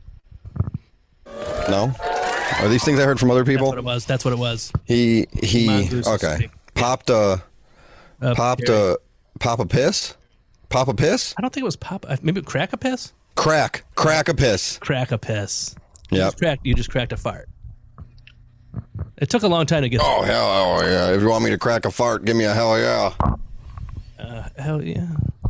No? Are these things I heard from other That's people? what it was. That's what it was. He, he, Mongoose is okay. snake. Popped a, Uh, popped Perry. a, pop a piss? Pop a piss? I don't think it was Papa. Maybe Crack a Piss? Crack. Crack a piss. Crack a Piss. You Yep. just cracked, you just cracked a fart. It took a long time to get Oh, hell oh, yeah. If you want me to crack a fart, give me a hell yeah. Uh, hell yeah.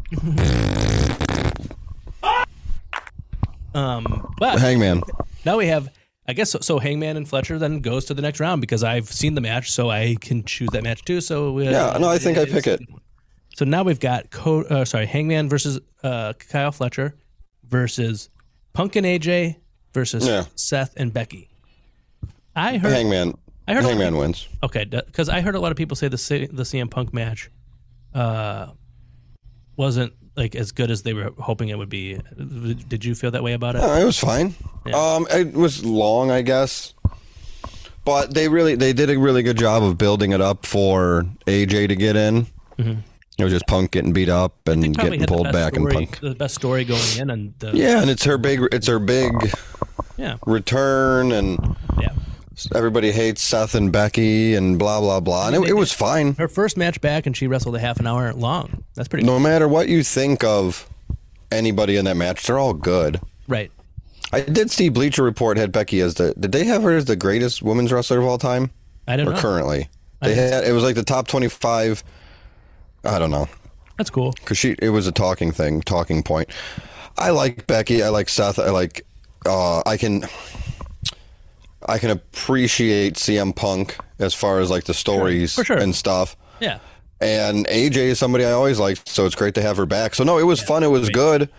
um, but Hangman. now we have, I guess, so, so Hangman and Fletcher then goes to the next round because I've seen the match, so I can choose that match too. So uh, Yeah, no, I think I pick it. So now we've got Co- uh, sorry Hangman versus uh, Kyle Fletcher versus Punk and A J versus Yeah. Seth and Becky. I heard Hangman. I heard a lot of Hangman people- wins. Okay, because I heard a lot of people say the C- the C M Punk match uh, wasn't like as good as they were hoping it would be. Did you feel that way about it? Uh, it was fine. Yeah. Um, it was long, I guess, but they really they did a really good job of building it up for A J to get in. Mm-hmm. It was just Punk getting beat up and Probably getting had the pulled best back, and story- Punk. the best story going in, and the, Yeah, and it's her big it's her big yeah, return, and yeah. everybody hates Seth and Becky, and blah blah blah. And it, it was fine. Her first match back, and she wrestled a half an hour long. That's pretty No matter what you think of anybody in that match, they're all good. right. I did see Bleacher Report had Becky as the. Did they have her as the greatest women's wrestler of all time? I don't Or know. currently? I They didn't had. It was like the top twenty-five. I don't know. That's cool. Because she, it was a talking thing, talking point. I like Becky. I like Seth. I like. Uh, I can. I can appreciate C M Punk as far as like the stories For sure. and stuff. Yeah. And A J is somebody I always liked, so it's great to have her back. So no, it was fun. It was good.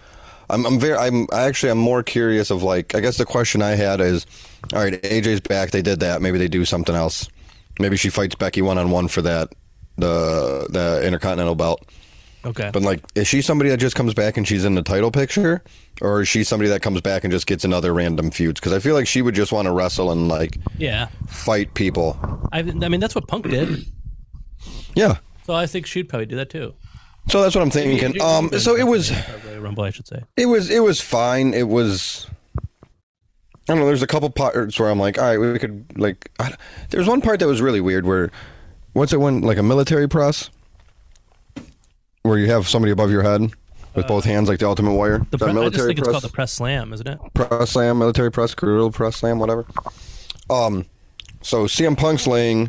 I'm, I'm very, I'm I actually, I'm more curious of like, I guess the question I had is, all right, A J's back. They did that. Maybe they do something else. Maybe she fights Becky one on one for that, the the Intercontinental belt. Okay. But like, is she somebody that just comes back and she's in the title picture, or is she somebody that comes back and just gets another random feuds? Because I feel like she would just want to wrestle and like, yeah, fight people. I, I mean, that's what Punk did. Yeah. So I think she'd probably do that too. So that's what I'm thinking. Um. So it was. Rumble, I should say. It was. It was fine. It was. I don't know. There's a couple parts where I'm like, all right, we could like. I, there's one part that was really weird where, what's it when like a military press, where you have somebody above your head with uh, both hands like the Ultimate Warrior. The pre- military I just think press? It's called the press slam, isn't it? Press slam, military press, gorilla press slam, whatever. Um. So C M Punk's laying.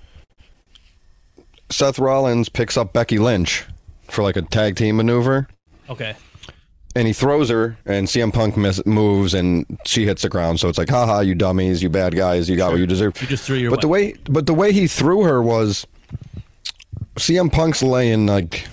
Seth Rollins picks up Becky Lynch for like a tag team maneuver. Okay. And he throws her, and C M Punk miss, moves, and she hits the ground. So it's like, haha, you dummies, you bad guys, you got sure. what you deserve. You just threw your. But the way, but the way he threw her was, C M Punk's laying like,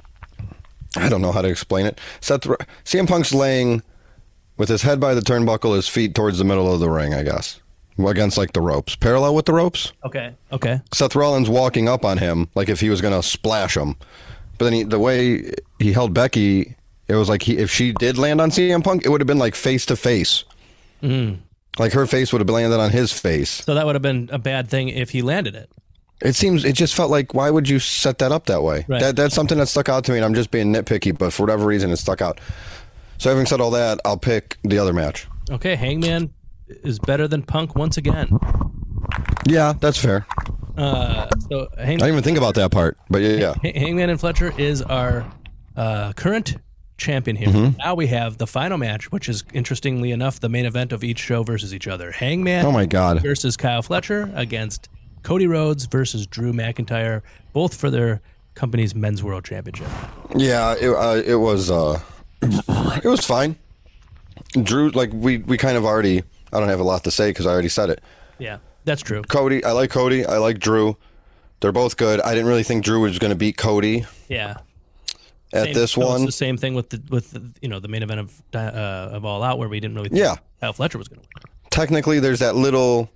I don't know how to explain it. Seth, C M Punk's laying with his head by the turnbuckle, his feet towards the middle of the ring, I guess, against like the ropes, parallel with the ropes. Okay. Okay. Seth Rollins walking up on him like if he was gonna splash him, but then he, the way he held Becky. It was like he, if she did land on C M Punk, it would have been like face to face. Like her face would have landed on his face. So that would have been a bad thing if he landed it. It seems, it just felt like, why would you set that up that way? Right. That That's something that stuck out to me, and I'm just being nitpicky, but for whatever reason, it stuck out. So having said all that, I'll pick the other match. Okay, Hangman is better than Punk once again. Yeah, that's fair. Uh, so Hangman, I didn't even think about that part, but yeah. yeah. Hangman and Fletcher is our uh, current champion here. Mm-hmm. Now we have the final match, which is interestingly enough the main event of each show versus each other. Hangman oh my God. versus Kyle Fletcher against Cody Rhodes versus Drew McIntyre, both for their company's Men's World Championship. Yeah, it, uh, it was uh, it was fine. Drew, like we, we kind of already, I don't have a lot to say because I already said it. Yeah, that's true. Cody, I like Cody. I like Drew. They're both good. I didn't really think Drew was going to beat Cody. Yeah. At same, this so one, it's the same thing with the with the, you know the main event of uh, of All Out, where we didn't really think yeah. Kyle Fletcher was going to win. Technically, there's that little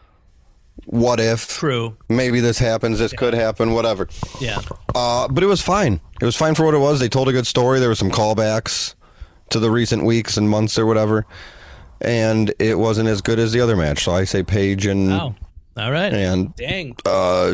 what if. True. Maybe this happens. This yeah. could happen. Whatever. Yeah. Uh, but it was fine. It was fine for what it was. They told a good story. There were some callbacks to the recent weeks and months or whatever, and it wasn't as good as the other match. So I say Paige and. Wow. All right. And dang. Uh,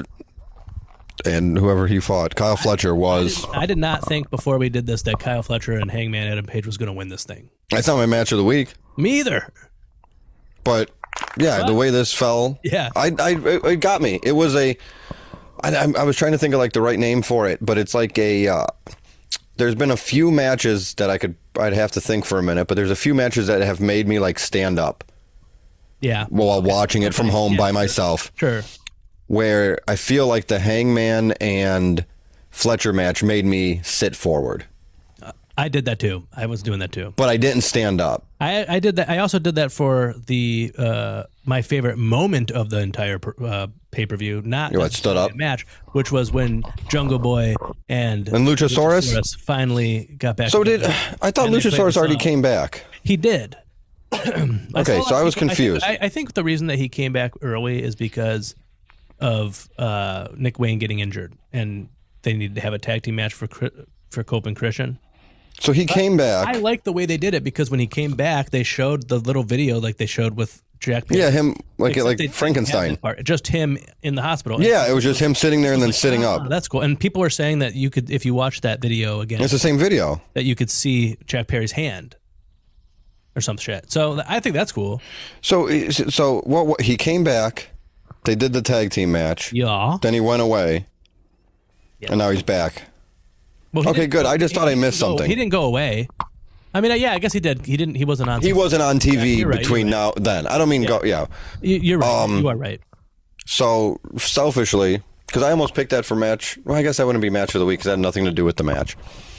and whoever he fought, Kyle Fletcher was. I did, I did not think before we did this that Kyle Fletcher and Hangman Adam Page was going to win this thing. That's not my match of the week. Me either. But yeah, what? the way this fell, yeah, I, I, it got me. It was a. I, I was trying to think of like the right name for it, but it's like a. Uh, there's been a few matches that I could. I'd have to think for a minute, but there's a few matches that have made me like stand up. Yeah. While watching it from home yeah, by sure. myself. Sure. Where I feel like the Hangman and Fletcher match made me sit forward. I did that too. I was doing that too. But I didn't stand up. I, I did that. I also did that for the uh, my favorite moment of the entire uh, pay per view, not what, stood up match, which was when Jungle Boy and and Luchasaurus, Luchasaurus finally got back. So did I thought Luchasaurus already came back? He did. Okay, so I was confused. I think, I, I think the reason that he came back early is because of uh, Nick Wayne getting injured, and they needed to have a tag team match for for Cope and Christian. So he came but back. I like the way they did it because when he came back, they showed the little video like they showed with Jack Perry. Yeah, him like like Frankenstein. Part, just him in the hospital. Yeah, it was just him sitting there and then like, sitting oh, up. That's cool. And people are saying that you could, if you watch that video again, it's the same video, that you could see Jack Perry's hand or some shit. So I think that's cool. So so what, what he came back. They did the tag team match. Yeah. Then he went away. Yeah. And now he's back. Well, he okay, good. I just thought I missed go, something. He didn't go away. I mean, yeah, I guess he did. He didn't. He wasn't on. He wasn't on T V yeah, right, between right. now then. I don't mean yeah. go. Yeah, you're right. Um, you are right. So selfishly, because I almost picked that for match. Well, I guess that wouldn't be match of the week because that had nothing to do with the match.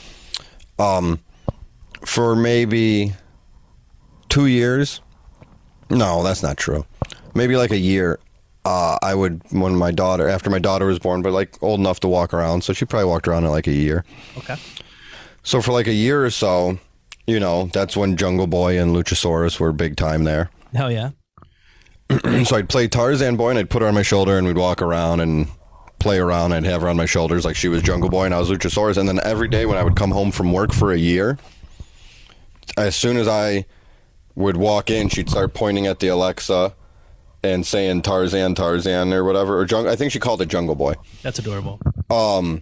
Um, for maybe two years. No, that's not true. Maybe like a year. Uh, I would, when my daughter, after my daughter was born, but like old enough to walk around, so she probably walked around in like a year. Okay. So for like a year or so, you know, that's when Jungle Boy and Luchasaurus were big time there. Hell yeah. So I'd play Tarzan Boy and I'd put her on my shoulder and we'd walk around and play around and have her on my shoulders like she was Jungle Boy and I was Luchasaurus. And then every day when I would come home from work for a year, as soon as I would walk in, she'd start pointing at the Alexa and saying Tarzan, Tarzan or whatever. Or Jung- I think she called it Jungle Boy. That's adorable. Um.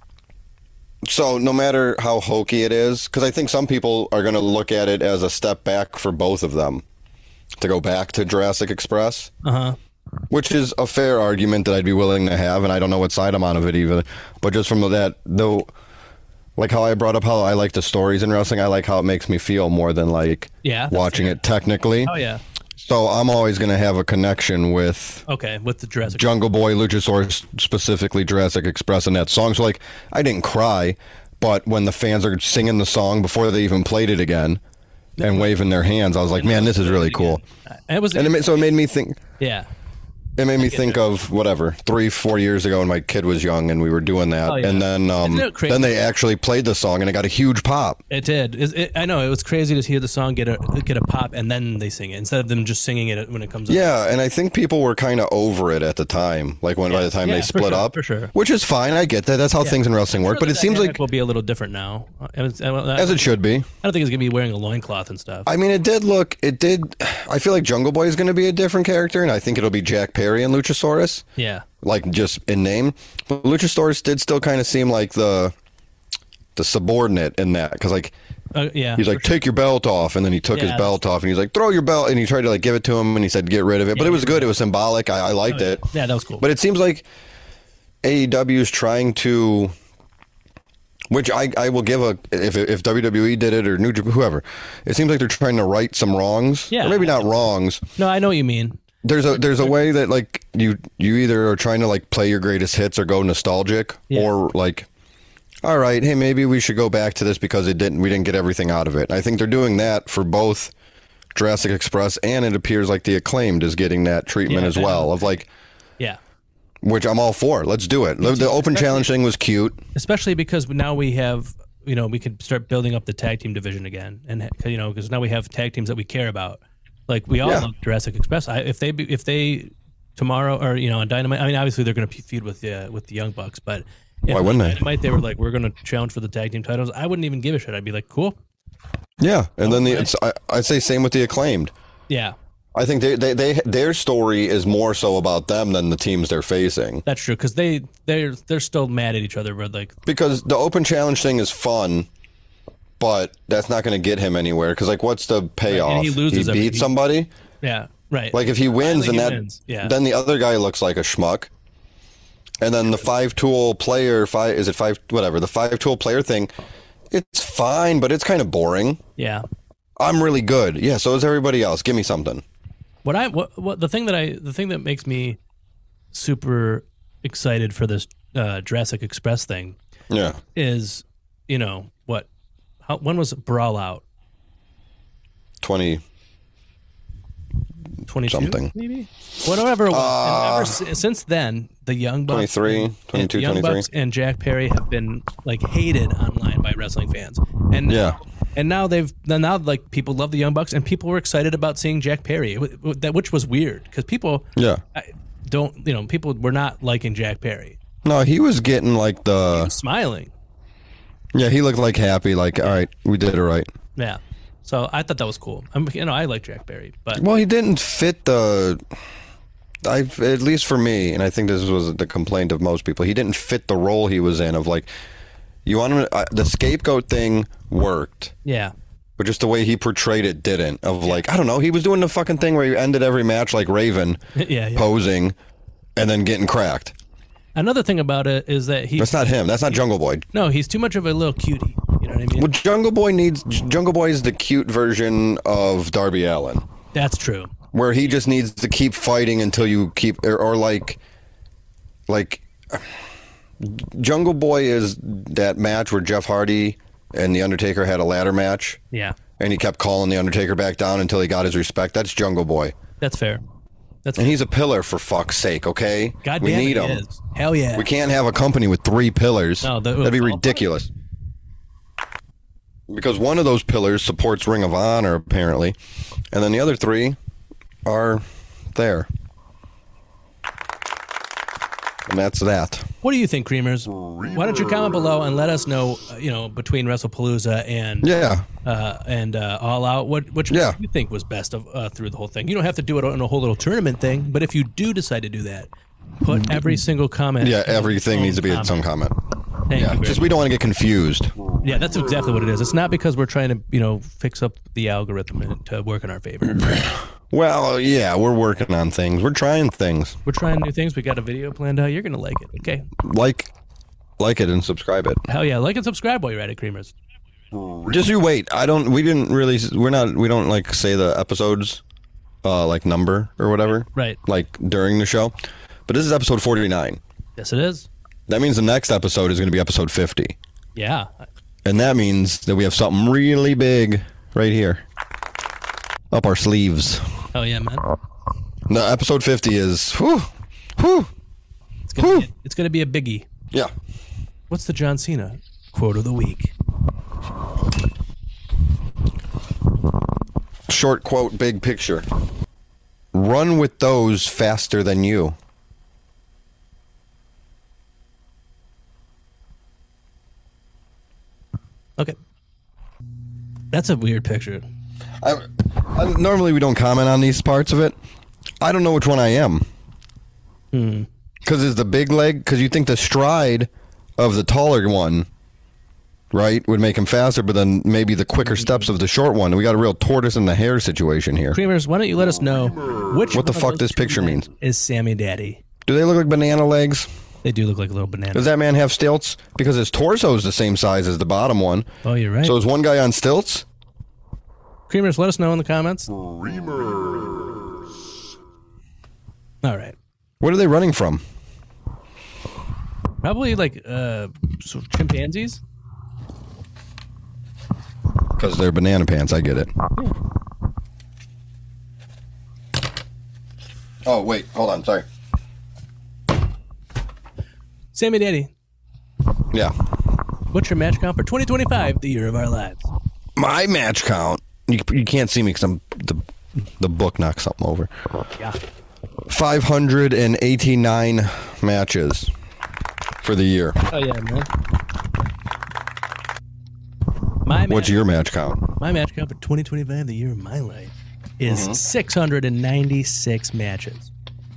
So no matter how hokey it is, because I think some people are going to look at it as a step back for both of them to go back to Jurassic Express. Uh-huh. Which is a fair argument that I'd be willing to have, and I don't know what side I'm on of it either. But just from that, though, like how I brought up how I like the stories in wrestling, I like how it makes me feel more than like yeah, watching fair. it technically. Oh, yeah. So I'm always going to have a connection with okay with the Jurassic Jungle Boy, Luchasaurus, specifically Jurassic Express, and that song. So like, I didn't cry, but when the fans are singing the song before they even played it again and waving their hands, I was like, man, this is really cool. It was, and it made, so it made me think. Yeah. It made me think of whatever three, four years ago when my kid was young and we were doing that, oh, yeah. and then um, then they actually played the song and it got a huge pop. It did. It, it, I know it was crazy to hear the song get a get a pop and then they sing it instead of them just singing it when it comes up. Yeah, and I think people were kind of over it at the time. Like when yeah. by the time yeah, they split for sure, up, for sure, which is fine. I get that. That's how yeah. things in wrestling work. But it seems like it will be a little different now, as it should be. I don't think it's gonna be wearing a loincloth and stuff. I mean, it did look. It did. I feel like Jungle Boy is going to be a different character, and I think it'll be Jack Perry and Luchasaurus. Yeah, like just in name, but Luchasaurus did still kind of seem like the the subordinate in that because like uh, yeah, he's like sure. take your belt off, and then he took yeah. his belt off, and he's like throw your belt, and he tried to like give it to him, and he said get rid of it, yeah, but it was good. It was symbolic. I, I liked oh, yeah. it. Yeah, that was cool. But it seems like A E W is trying to. Which I, I will give a if if W W E did it or New Japan, whoever, it seems like they're trying to right some wrongs. Yeah, or maybe not wrongs. No, I know what you mean. There's a there's a way that like you you either are trying to like play your greatest hits or go nostalgic yeah. or like, all right, hey, maybe we should go back to this because it didn't we didn't get everything out of it. I think they're doing that for both Jurassic Express and it appears like the Acclaimed is getting that treatment yeah, as well of like, yeah. Which I'm all for. Let's do it. The open challenge thing was cute. Especially because now we have, you know, we can start building up the tag team division again. And, you know, because now we have tag teams that we care about. Like, we all Yeah. love Jurassic Express. I, if they, if they tomorrow, or, you know, on Dynamite, I mean, obviously they're going to feud with the, with the Young Bucks, but if why wouldn't on they? Dynamite, they were like, we're going to challenge for the tag team titles, I wouldn't even give a shit. I'd be like, cool. Yeah. And then the, Okay. it's, I, I'd say same with the Acclaimed. Yeah. I think they, they, they their story is more so about them than the teams they're facing. That's true, because they, they're, they're still mad at each other, but like, Because the open challenge thing is fun, but that's not going to get him anywhere. Because like, what's the payoff? Right, and he loses every- beat he- somebody. yeah, right. Like if he wins, Finally and he that wins. Yeah. then the other guy looks like a schmuck. And then the five tool player, five is it five whatever the five tool player thing, it's fine, but it's kind of boring. yeah. I'm really good. Yeah, so is everybody else. Give me something. What I what, what the thing that I the thing that makes me super excited for this uh, Jurassic Express thing Yeah. is, you know, what how, when was Brawl out? Twenty twenty-two something. maybe? Whatever it was. Uh, and ever si- since then, the Young Bucks, twenty-three, and- twenty-two, and Young twenty-three. Bucks and Jack Perry have been like hated online by wrestling fans, and Yeah. and now they've now like people love the Young Bucks, and people were excited about seeing Jack Perry, It w- w- that which was weird because people Yeah. I don't you know people were not liking Jack Perry, No, he was getting like the smiling, yeah. He looked like happy. Like, all right, we did it right. yeah. So I thought that was cool. I'm, you know, I like Jack Perry, but Well, he didn't fit the. I at least for me, and I think this was the complaint of most people. He didn't fit the role he was in. Of like, you want him. To, uh, the scapegoat thing worked, yeah, but just the way he portrayed it didn't. Of like, I don't know. He was doing the fucking thing where he ended every match like Raven, yeah, yeah. posing, and then getting cracked. Another thing about it is that he That's not him. That's not Jungle Boy. no, he's too much of a little cutie. You know what I mean? Well, Jungle Boy needs Jungle Boy is the cute version of Darby Allin, That's true. where he just needs to keep fighting until you keep, or, or like, like Jungle Boy is that match where Jeff Hardy and the Undertaker had a ladder match, Yeah, and he kept calling the Undertaker back down until he got his respect. That's Jungle Boy, that's fair. That's and he's a pillar for fuck's sake. Okay, God we damn need it, he him. is. Hell yeah. We can't have a company with three pillars. No, that- that'd be all- ridiculous. Because one of those pillars supports Ring of Honor, apparently, and then the other three are there. And that's that. What do you think, Creamers? Why don't you comment below and let us know, uh, you know, between WrestlePalooza and Yeah. uh, and uh, All Out, what which Yeah. one you think was best of uh, through the whole thing? You don't have to do it in a whole little tournament thing, but if you do decide to do that, put every single comment. Yeah, everything needs to be its own comment. Thank Yeah, you. very just we don't want to get confused. Yeah, that's exactly what it is. It's not because we're trying to, you know, fix up the algorithm and to work in our favor. Well, yeah, we're working on things. We're trying things. We're trying new things. We got a video planned out. You're going to like it, okay? Like, like it and subscribe it. Hell yeah. Like and subscribe while you're at it, Creamers. Just you wait. I don't. We didn't really. We're not. We don't like say the episodes, uh, like number or whatever. Right. Like during the show, but this is episode forty-nine. Yes, it is. That means the next episode is going to be episode fifty, Yeah. and that means that we have something really big right here, up our sleeves. Hell yeah, man. No, episode fifty is. Whew, whew, It's gonna, whew. be, it's gonna be a biggie. Yeah. What's the John Cena quote of the week? Short quote, big picture. Run with those faster than you. Okay. That's a weird picture. I, I, normally we don't comment on these parts of it. I don't know which one I am. Hmm. Because it's the big leg. Because you think the stride of the taller one, right, would make him faster, but then maybe the quicker steps of the short one. We got a real tortoise in the hare situation here. Creamers, why don't you let us know which What the one of fuck those this two picture men means? is Sammy Daddy? Do they look like banana legs? They do look like little bananas. Does that man have stilts? Because his torso is the same size as the bottom one. Oh, you're right. So is one guy on stilts? Creamers, let us know in the comments. Creamers. All right. What are they running from? Probably like uh, sort of chimpanzees. Because they're banana pants. I get it. Oh, wait. Hold on. Sorry. Sammy Daddy, Yeah. what's your match count for twenty twenty-five, the year of our lives? My match count. You, you can't see me because I'm the the book knocked something over. Yeah. Five hundred and eighty nine matches for the year. Oh yeah, man. My match, What's your match count? my match count for twenty twenty-five, the year of my life, is Mm-hmm. six hundred ninety-six matches.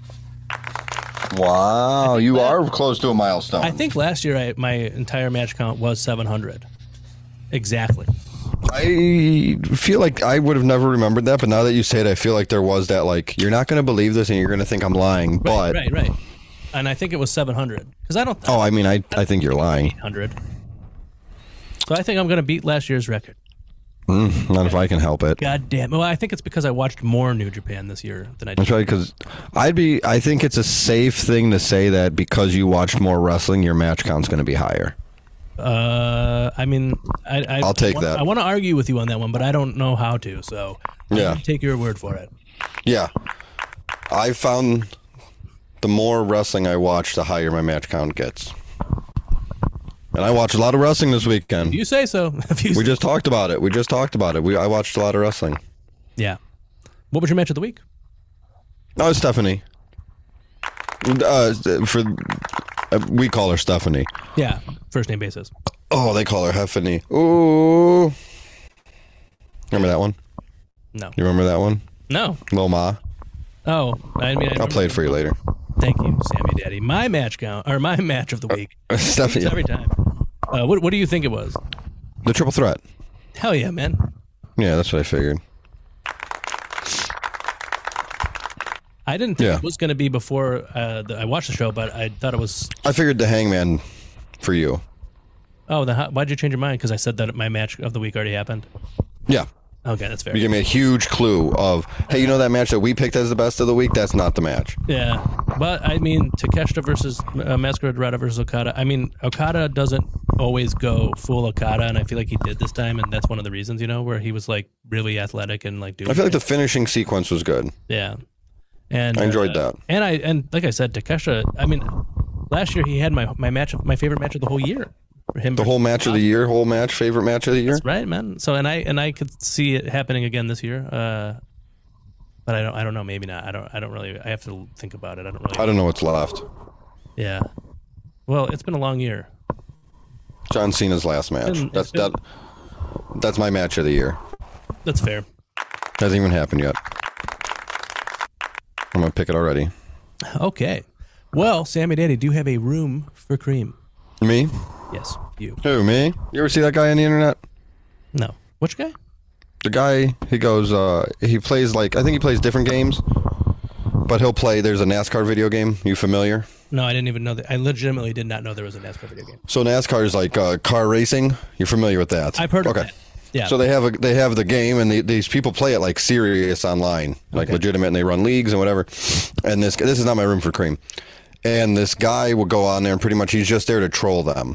Wow, you are close to a milestone. I think last year I, my entire match count was seven hundred. Exactly. I feel like I would have never remembered that, but now that you say it, I feel like there was that, like, you're not going to believe this and you're going to think I'm lying, but... Right, right. And I think it was seven hundred. Because I don't... Oh, I mean, I, I think you're lying. eight hundred. So I think I'm going to beat last year's record. Mm, not if I can help it. God damn. Well, I think it's because I watched more New Japan this year than I did. That's right, because I'd be. I think it's a safe thing to say that because you watched more wrestling, your match count's going to be higher. Uh, I mean, I, I, I'll take want, that. I want to argue with you on that one, but I don't know how to. So Yeah. I'm gonna take your word for it. Yeah, I found the more wrestling I watch, the higher my match count gets. And I watched a lot of wrestling this weekend. You say so. If you We say- just talked about it. We just talked about it. We I watched a lot of wrestling. yeah. What was your match of the week? Oh, Stephanie. Uh, for uh, we call her Stephanie. Yeah, first name basis. Oh, they call her Heffany. Ooh. Remember that one? No. You remember that one? No. Lil Ma. Oh, I mean, I I'll play it for you later. Thank you, Sammy Daddy. My match count, or my match of the week. Stephanie. Every time. Uh, what What do you think it was? The triple threat. Hell yeah, man. Yeah, that's what I figured. I didn't think Yeah. it was going to be before uh, the, I watched the show, but I thought it was. I figured the Hangman for you. Oh, the, why'd you change your mind? Because I said that my match of the week already happened. Yeah. Okay, that's fair. You gave me a huge clue of, hey, you know that match that we picked as the best of the week? That's not the match. Yeah, but I mean, Takeshita versus uh, Masquerade Dorada versus Okada. I mean, Okada doesn't always go full Okada, and I feel like he did this time, and that's one of the reasons, you know, where he was like really athletic and like doing. I feel like the finishing sequence was good. yeah, and I enjoyed uh, that. And I and like I said, Takeshita. I mean, last year he had my my match, my favorite match of the whole year. For him The whole match of the year, whole match, favorite match of the year. That's right, man. So and I and I could see it happening again this year. Uh, but I don't. I don't know. Maybe not. I don't. I don't really. I have to think about it. I don't really. I don't know what's left. Yeah. Well, it's been a long year. John Cena's last match. Been- that's been- that. That's my match of the year. That's fair. Hasn't even happened yet. I'm gonna pick it already. Okay. Well, Sammy Daddy, do you have a room for cream? Me? Yes, you. Who, me? You ever see that guy on the internet? No. Which guy? The guy, he goes, uh, he plays like, I think he plays different games, but he'll play, there's a NASCAR video game. You familiar? No, I didn't even know that. I legitimately did not know there was a NASCAR video game. So NASCAR is like uh, car racing. You're familiar with that? I've heard of okay. that. Yeah. So they have a they have the game, and the, these people play it like serious online, like Okay. legitimate, and they run leagues and whatever. And this this is not my room for cream. And this guy will go on there, and pretty much he's just there to troll them.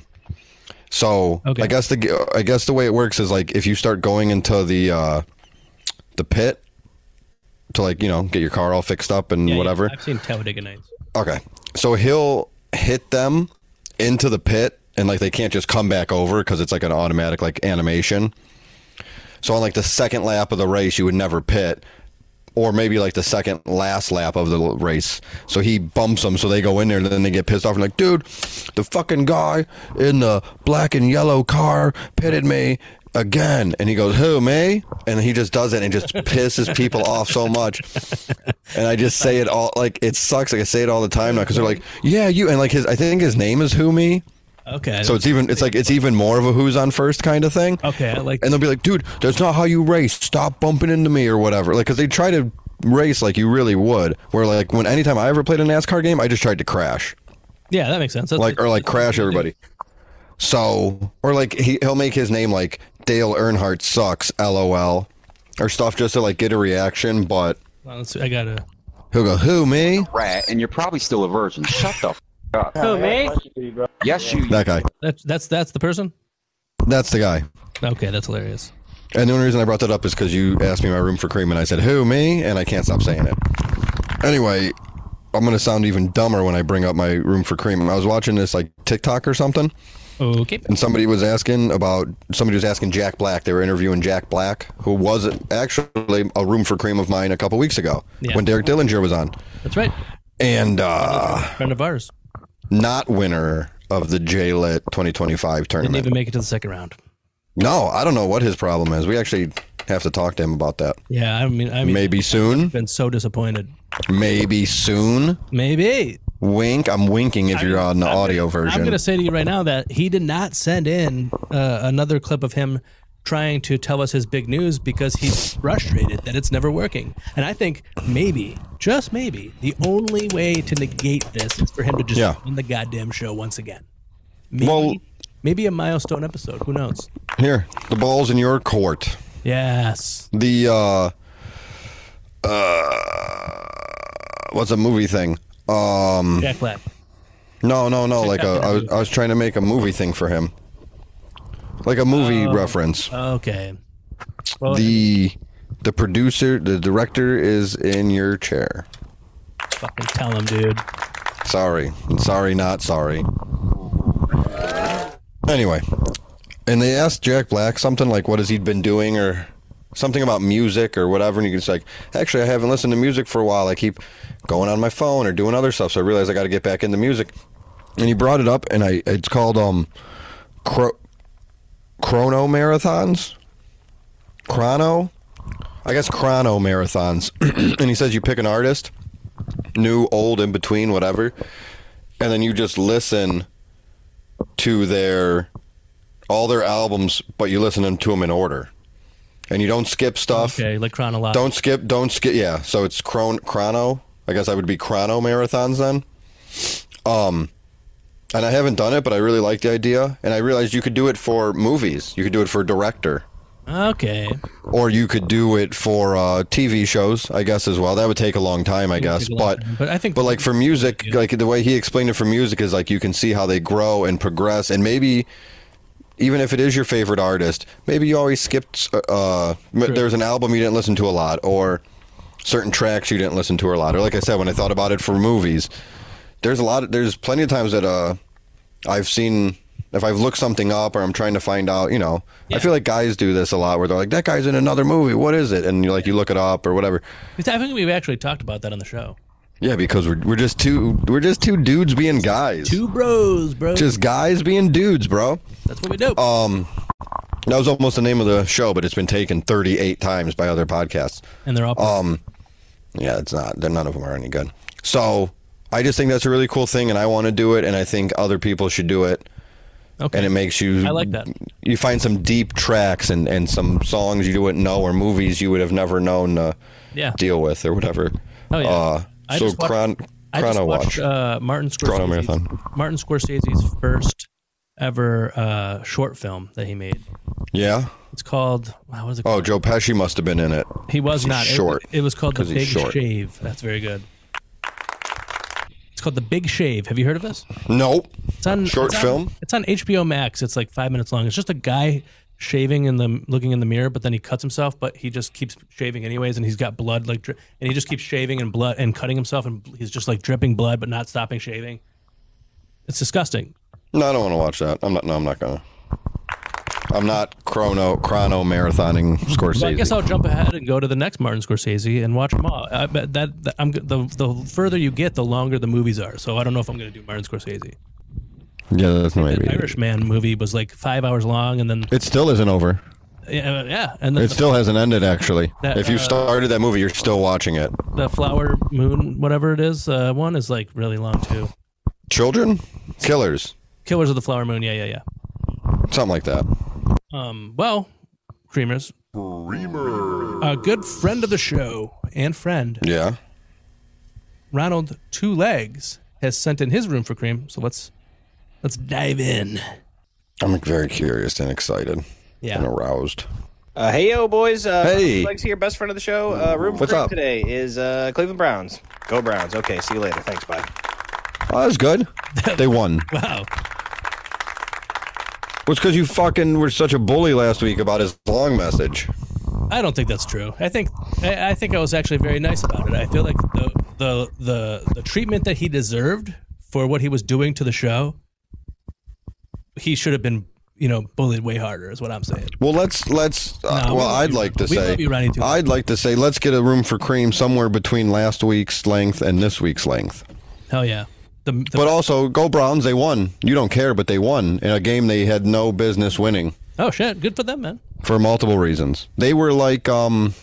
So Okay. I guess the I guess the way it works is like if you start going into the uh, the pit to like you know get your car all fixed up and Yeah, yeah. whatever. I've seen Talladega Nights. Okay. So he'll hit them into the pit, and like they can't just come back over because it's like an automatic like animation. So on like the second lap of the race, you would never pit, or maybe like the second last lap of the race. So he bumps them, so they go in there, and then they get pissed off and like, dude, the fucking guy in the black and yellow car pitted me again. And he goes, who, me? And he just does it and just pisses people off so much. And I just say it all, like, it sucks. Like, I say it all the time now because they're like, yeah, you. And like his, I think his name is Who Me. Okay. So it's even, it's like, it's even more of a who's on first kind of thing. Okay, I like. And they'll be like, dude, that's not how you race. Stop bumping into me or whatever. Like, because they try to race like you really would. Where, like, when anytime I ever played a NASCAR game, I just tried to crash. Yeah, that makes sense. That's Like, or like crash everybody. So, or like, he, he'll make his name like Dale Earnhardt sucks, LOL. Or stuff just to like get a reaction, but Well, let's see, I gotta. he'll go, who, me? Rat, and you're probably still a virgin. Shut the f up. Who, me? Yes, you. That guy. That's that's that's the person. That's the guy. Okay, that's hilarious. And the only reason I brought that up is because you asked me my room for cream, and I said, who, me? And I can't stop saying it. Anyway, I'm going to sound even dumber when I bring up my room for cream. I was watching this, like, TikTok or something, Okay. and somebody was asking about, somebody was asking Jack Black. They were interviewing Jack Black, who was actually a room for cream of mine a couple weeks ago Yeah. when Derek Dillinger was on. That's right. And uh, Friend of ours. not winner of the J-Lit twenty twenty-five Didn't tournament. even make it to the second round. No, I don't know what his problem is. We actually have to talk to him about that. Yeah, I mean, I mean, Maybe soon. been so disappointed. Maybe soon. Maybe. Wink. I'm winking if you're on the I'm audio gonna, version. I'm going to say to you right now that he did not send in uh, another clip of him trying to tell us his big news because he's frustrated that it's never working. And I think maybe, just maybe, the only way to negate this is for him to just Yeah. run the goddamn show once again. Maybe, Well- maybe a milestone episode. Who knows? Here, the ball's in your court. Yes. The uh, uh, what's a movie thing? Um, Jack Black. no, no, no. Like a, I was, I was trying to make a movie thing for him, like a movie reference. Okay. Well, The the producer, the director is in your chair. fucking tell him, dude. Sorry, sorry, not sorry. Anyway, and they asked Jack Black something like, what has he been doing, or something about music or whatever, and he was like, actually, I haven't listened to music for a while. I keep going on my phone or doing other stuff, so I realized I got to get back into music. And he brought it up, and I it's called um, Chro- Chrono Marathons? Chrono? I guess Chrono Marathons. And he says you pick an artist, new, old, in between, whatever, and then you just listen to their all their albums, but you listen to them in order, and you don't skip stuff. Okay, like chronological. Don't skip. Don't skip. Yeah. So it's chron- chrono. I guess I would be chrono marathons then. Um, and I haven't done it, but I really like the idea, and I realized you could do it for movies. You could do it for a director. Okay. Or you could do it for uh, T V shows, I guess, as well. That would take a long time, I guess. take a long But time. But I think- but like for music, like the way he explained it for music is like you can see how they grow and progress, and maybe even if it is your favorite artist, maybe you always skipped. Uh, m there's an album you didn't listen to a lot, or certain tracks you didn't listen to a lot, or like I said, when I thought about it for movies, there's a lot. Of, there's plenty of times that uh, I've seen if I've looked something up or I'm trying to find out, you know, Yeah. I feel like guys do this a lot where they're like, that guy's in another movie. What is it? And you like you look it up or whatever. I think we've actually talked about that on the show. Yeah, because we're we're just two we're just two dudes being guys. Two bros, bro. Just guys being dudes, bro. That's what we do. Um, that was almost the name of the show, but it's been taken thirty-eight times by other podcasts. and they're all. Um, yeah, it's not. They're, none of them are any good. So I just think that's a really cool thing, and I want to do it, and I think other people should do it. okay. And it makes you. I like that. You find some deep tracks and, and some songs you wouldn't know, or movies you would have never known to Yeah. deal with, or whatever. Oh yeah. Uh, I so just watched- chron- I just chrono watched watch. uh, Martin Chrono Scorsese's marathon. Martin Scorsese's first ever uh, short film that he made. Yeah. It's called. What was it Oh, called? Joe Pesci must have been in it. He was He's not. It- short. It, was called The 'Cause he's Big short. Shave. That's very good. It's called The Big Shave. Have you heard of this? Nope. It's on Short it's on- film? It's on H B O Max. It's like five minutes long. It's just a guy shaving in the looking in the mirror, but then he cuts himself, but he just keeps shaving anyways, and he's got blood like, dri- and he just keeps shaving and blood and cutting himself, and he's just like dripping blood, but not stopping shaving. It's disgusting. No, I don't want to watch that. I'm not. No, I'm not gonna. I'm not chrono chrono marathoning Scorsese. Well, I guess I'll jump ahead and go to the next Martin Scorsese and watch them all. I bet that, that I'm the the further you get, the longer the movies are. So I don't know if I'm going to do Martin Scorsese. Yeah, that's maybe. The Irishman movie was like five hours long, and then It still isn't over. yeah, yeah and then It still hasn't ended. Actually, That, if you uh, started that movie, you're still watching it. the Flower Moon, whatever it is, uh, one is like really long too. Children, killers, Killers of the Flower Moon, yeah, yeah, yeah. something like that. Um, well, Creamers, Creamer. a good friend of the show and friend, Yeah. Ronald Two Legs, has sent in his room for cream. So let's let's dive in. I'm very curious and excited and Yeah. aroused. Uh, hey yo, boys! Uh, Hey. Legs here, best friend of the show. Uh, room for What's cream up? today is uh, Cleveland Browns. Go Browns! Okay, see you later. Thanks, bye. Oh, that was good. They won. Wow. Well, it's because you fucking were such a bully last week about his long message. I don't think that's true. I think I, I think I was actually very nice about it. I feel like the the the the treatment that he deserved for what he was doing to the show, he should have been, you know, bullied way harder. Is what I'm saying. Well, let's let's. Uh, No, we well, love I'd you, like to Ron- we say. love you, Ronnie, too. I'd like to say let's get a room for cream somewhere between last week's length and this week's length. Hell yeah. The, the, But also, go Browns! They won. You don't care, but they won in a game they had no business winning oh shit, good for them, man. for multiple reasons. They were like um,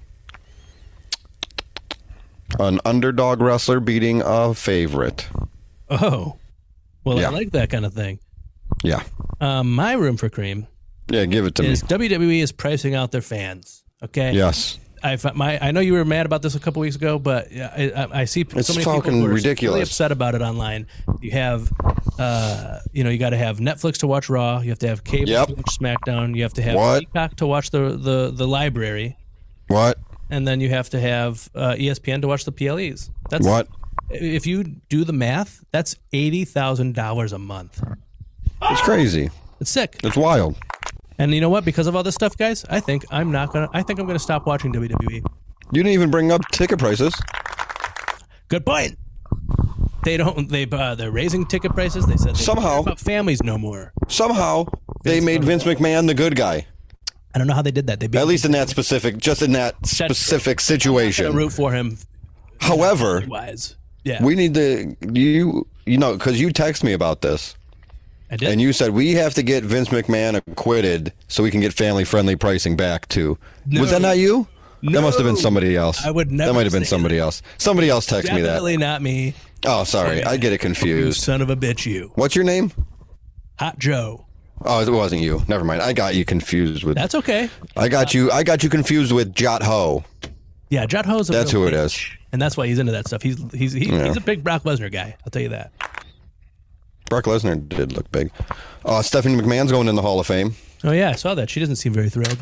an underdog wrestler beating a favorite. Oh, well, Yeah. I like that kind of thing. Yeah, Um, my room for cream yeah. Give it to is me. W W E is pricing out their fans. Okay. Yes. I fi- my I know you were mad about this a couple weeks ago, but yeah, I, I, I see p- It's so many people fucking who are ridiculous. really upset about it online. You have, uh, you know, you got to have Netflix to watch Raw. You have to have cable Yep. to watch SmackDown. You have to have What? Peacock to watch the, the the library, What? and then you have to have uh, E S P N to watch the P L Es. That's What? If you do the math, that's eighty thousand dollars a month. It's crazy. It's sick. It's wild. And you know what? Because of all this stuff, guys, I think I'm not gonna. I think I'm gonna stop watching W W E. You didn't even bring up ticket prices. Good point. They don't. They uh, they're raising ticket prices. They said they don't Somehow. care about families no more. Somehow, they made Vince McMahon the good guy. I don't know how they did that. They At least in that specific, just in that specific to situation. root for him. However, Wise. Yeah. we need to you you know because you text me about this I did. and you said we have to get Vince McMahon acquitted so we can get family friendly pricing back too. Was that not you? That must have been somebody else. I would never That might have been say somebody that. else. Somebody else texted me that. Definitely not me. Oh, sorry, I get it You confused. son of a bitch, you. What's your name? Hot Joe. Oh, it wasn't you. Never mind. I got you confused with. That's okay. I got you. I got you confused with Jot Ho. Yeah, Jot Ho's a That's real who it bitch. is. And that's why he's into that stuff. He's he's he, Yeah. he's a big Brock Lesnar guy. I'll tell you that. Brock Lesnar did look big. Uh, Stephanie McMahon's going in the Hall of Fame. Oh yeah, I saw that. She doesn't seem very thrilled.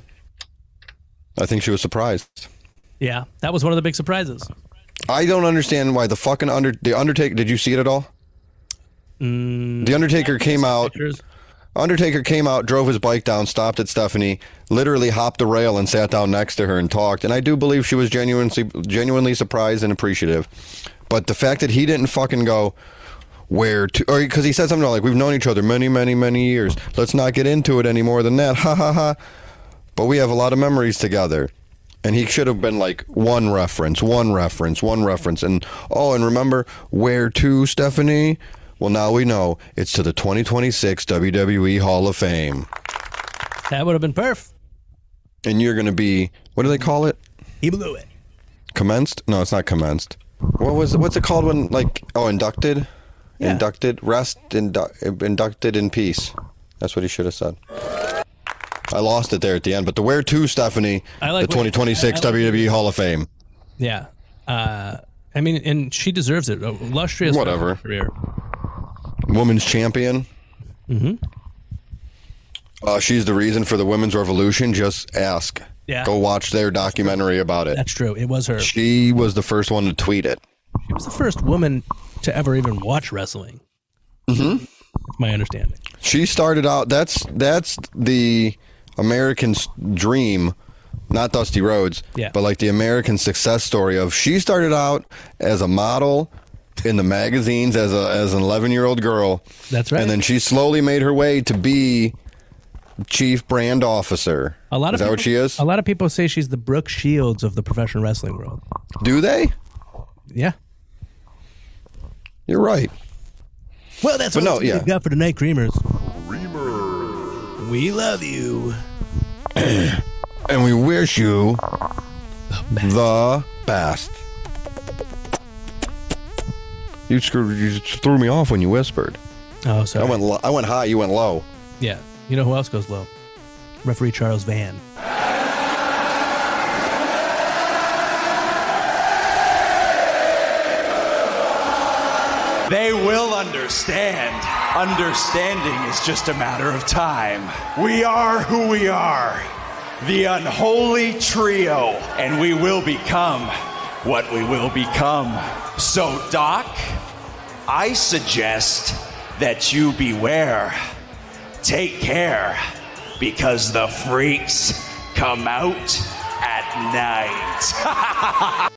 I think she was surprised. Yeah, that was one of the big surprises. I don't understand why the fucking under the Undertaker. Did you see it at all? Mm, The Undertaker came out. pictures. Undertaker came out, drove his bike down, stopped at Stephanie, literally hopped the rail and sat down next to her and talked. And I do believe she was genuinely, genuinely surprised and appreciative. But the fact that he didn't fucking go, where to, or because he said something like, we've known each other many, many, many years. Let's not get into it any more than that. Ha ha ha. But we have a lot of memories together. And he should have been like one reference, one reference, one reference. And, oh, and remember, where to, Stephanie? Well, now we know it's to the twenty twenty-six W W E Hall of Fame. That would have been perf. And you're going to be, what do they call it? He blew it. Commenced? No, it's not commenced. What was it? What's it called when, like, oh, inducted? Yeah. Inducted? Rest, indu- inducted in peace. That's what he should have said. I lost it there at the end. But the where to, Stephanie, I like the twenty twenty-six I, I like W W E Hall of Fame. Yeah. Uh, I mean, and she deserves it. Illustrious Whatever. career. Women's champion. Mm-hmm. Uh, she's the reason for the women's revolution. Just ask. Yeah. Go watch their documentary about it. That's true. It was her. She was the first one to tweet it. She was the first woman to ever even watch wrestling. Mm-hmm. That's my understanding. She started out, that's that's the American dream, not Dusty Rhodes, yeah. but like the American success story of she started out as a model in the magazines as a as an eleven-year-old girl. That's right. And then she slowly made her way to be chief brand officer. A lot of is that people, what she is? A lot of people say she's the Brooke Shields of the professional wrestling world. Do they? Yeah. You're right. Well, that's but what no, yeah. we've got for tonight, Creamers. Creamer. We love you. And we wish you the best. You, screwed, you threw me off when you whispered. Oh, sorry. I went, lo- I went high, you went low. Yeah. You know who else goes low? Referee Charles Van. They will understand. Understanding is just a matter of time. We are who we are. The unholy trio. And we will become what we will become. So, Doc, I suggest that you beware. Take care, because the freaks come out at night.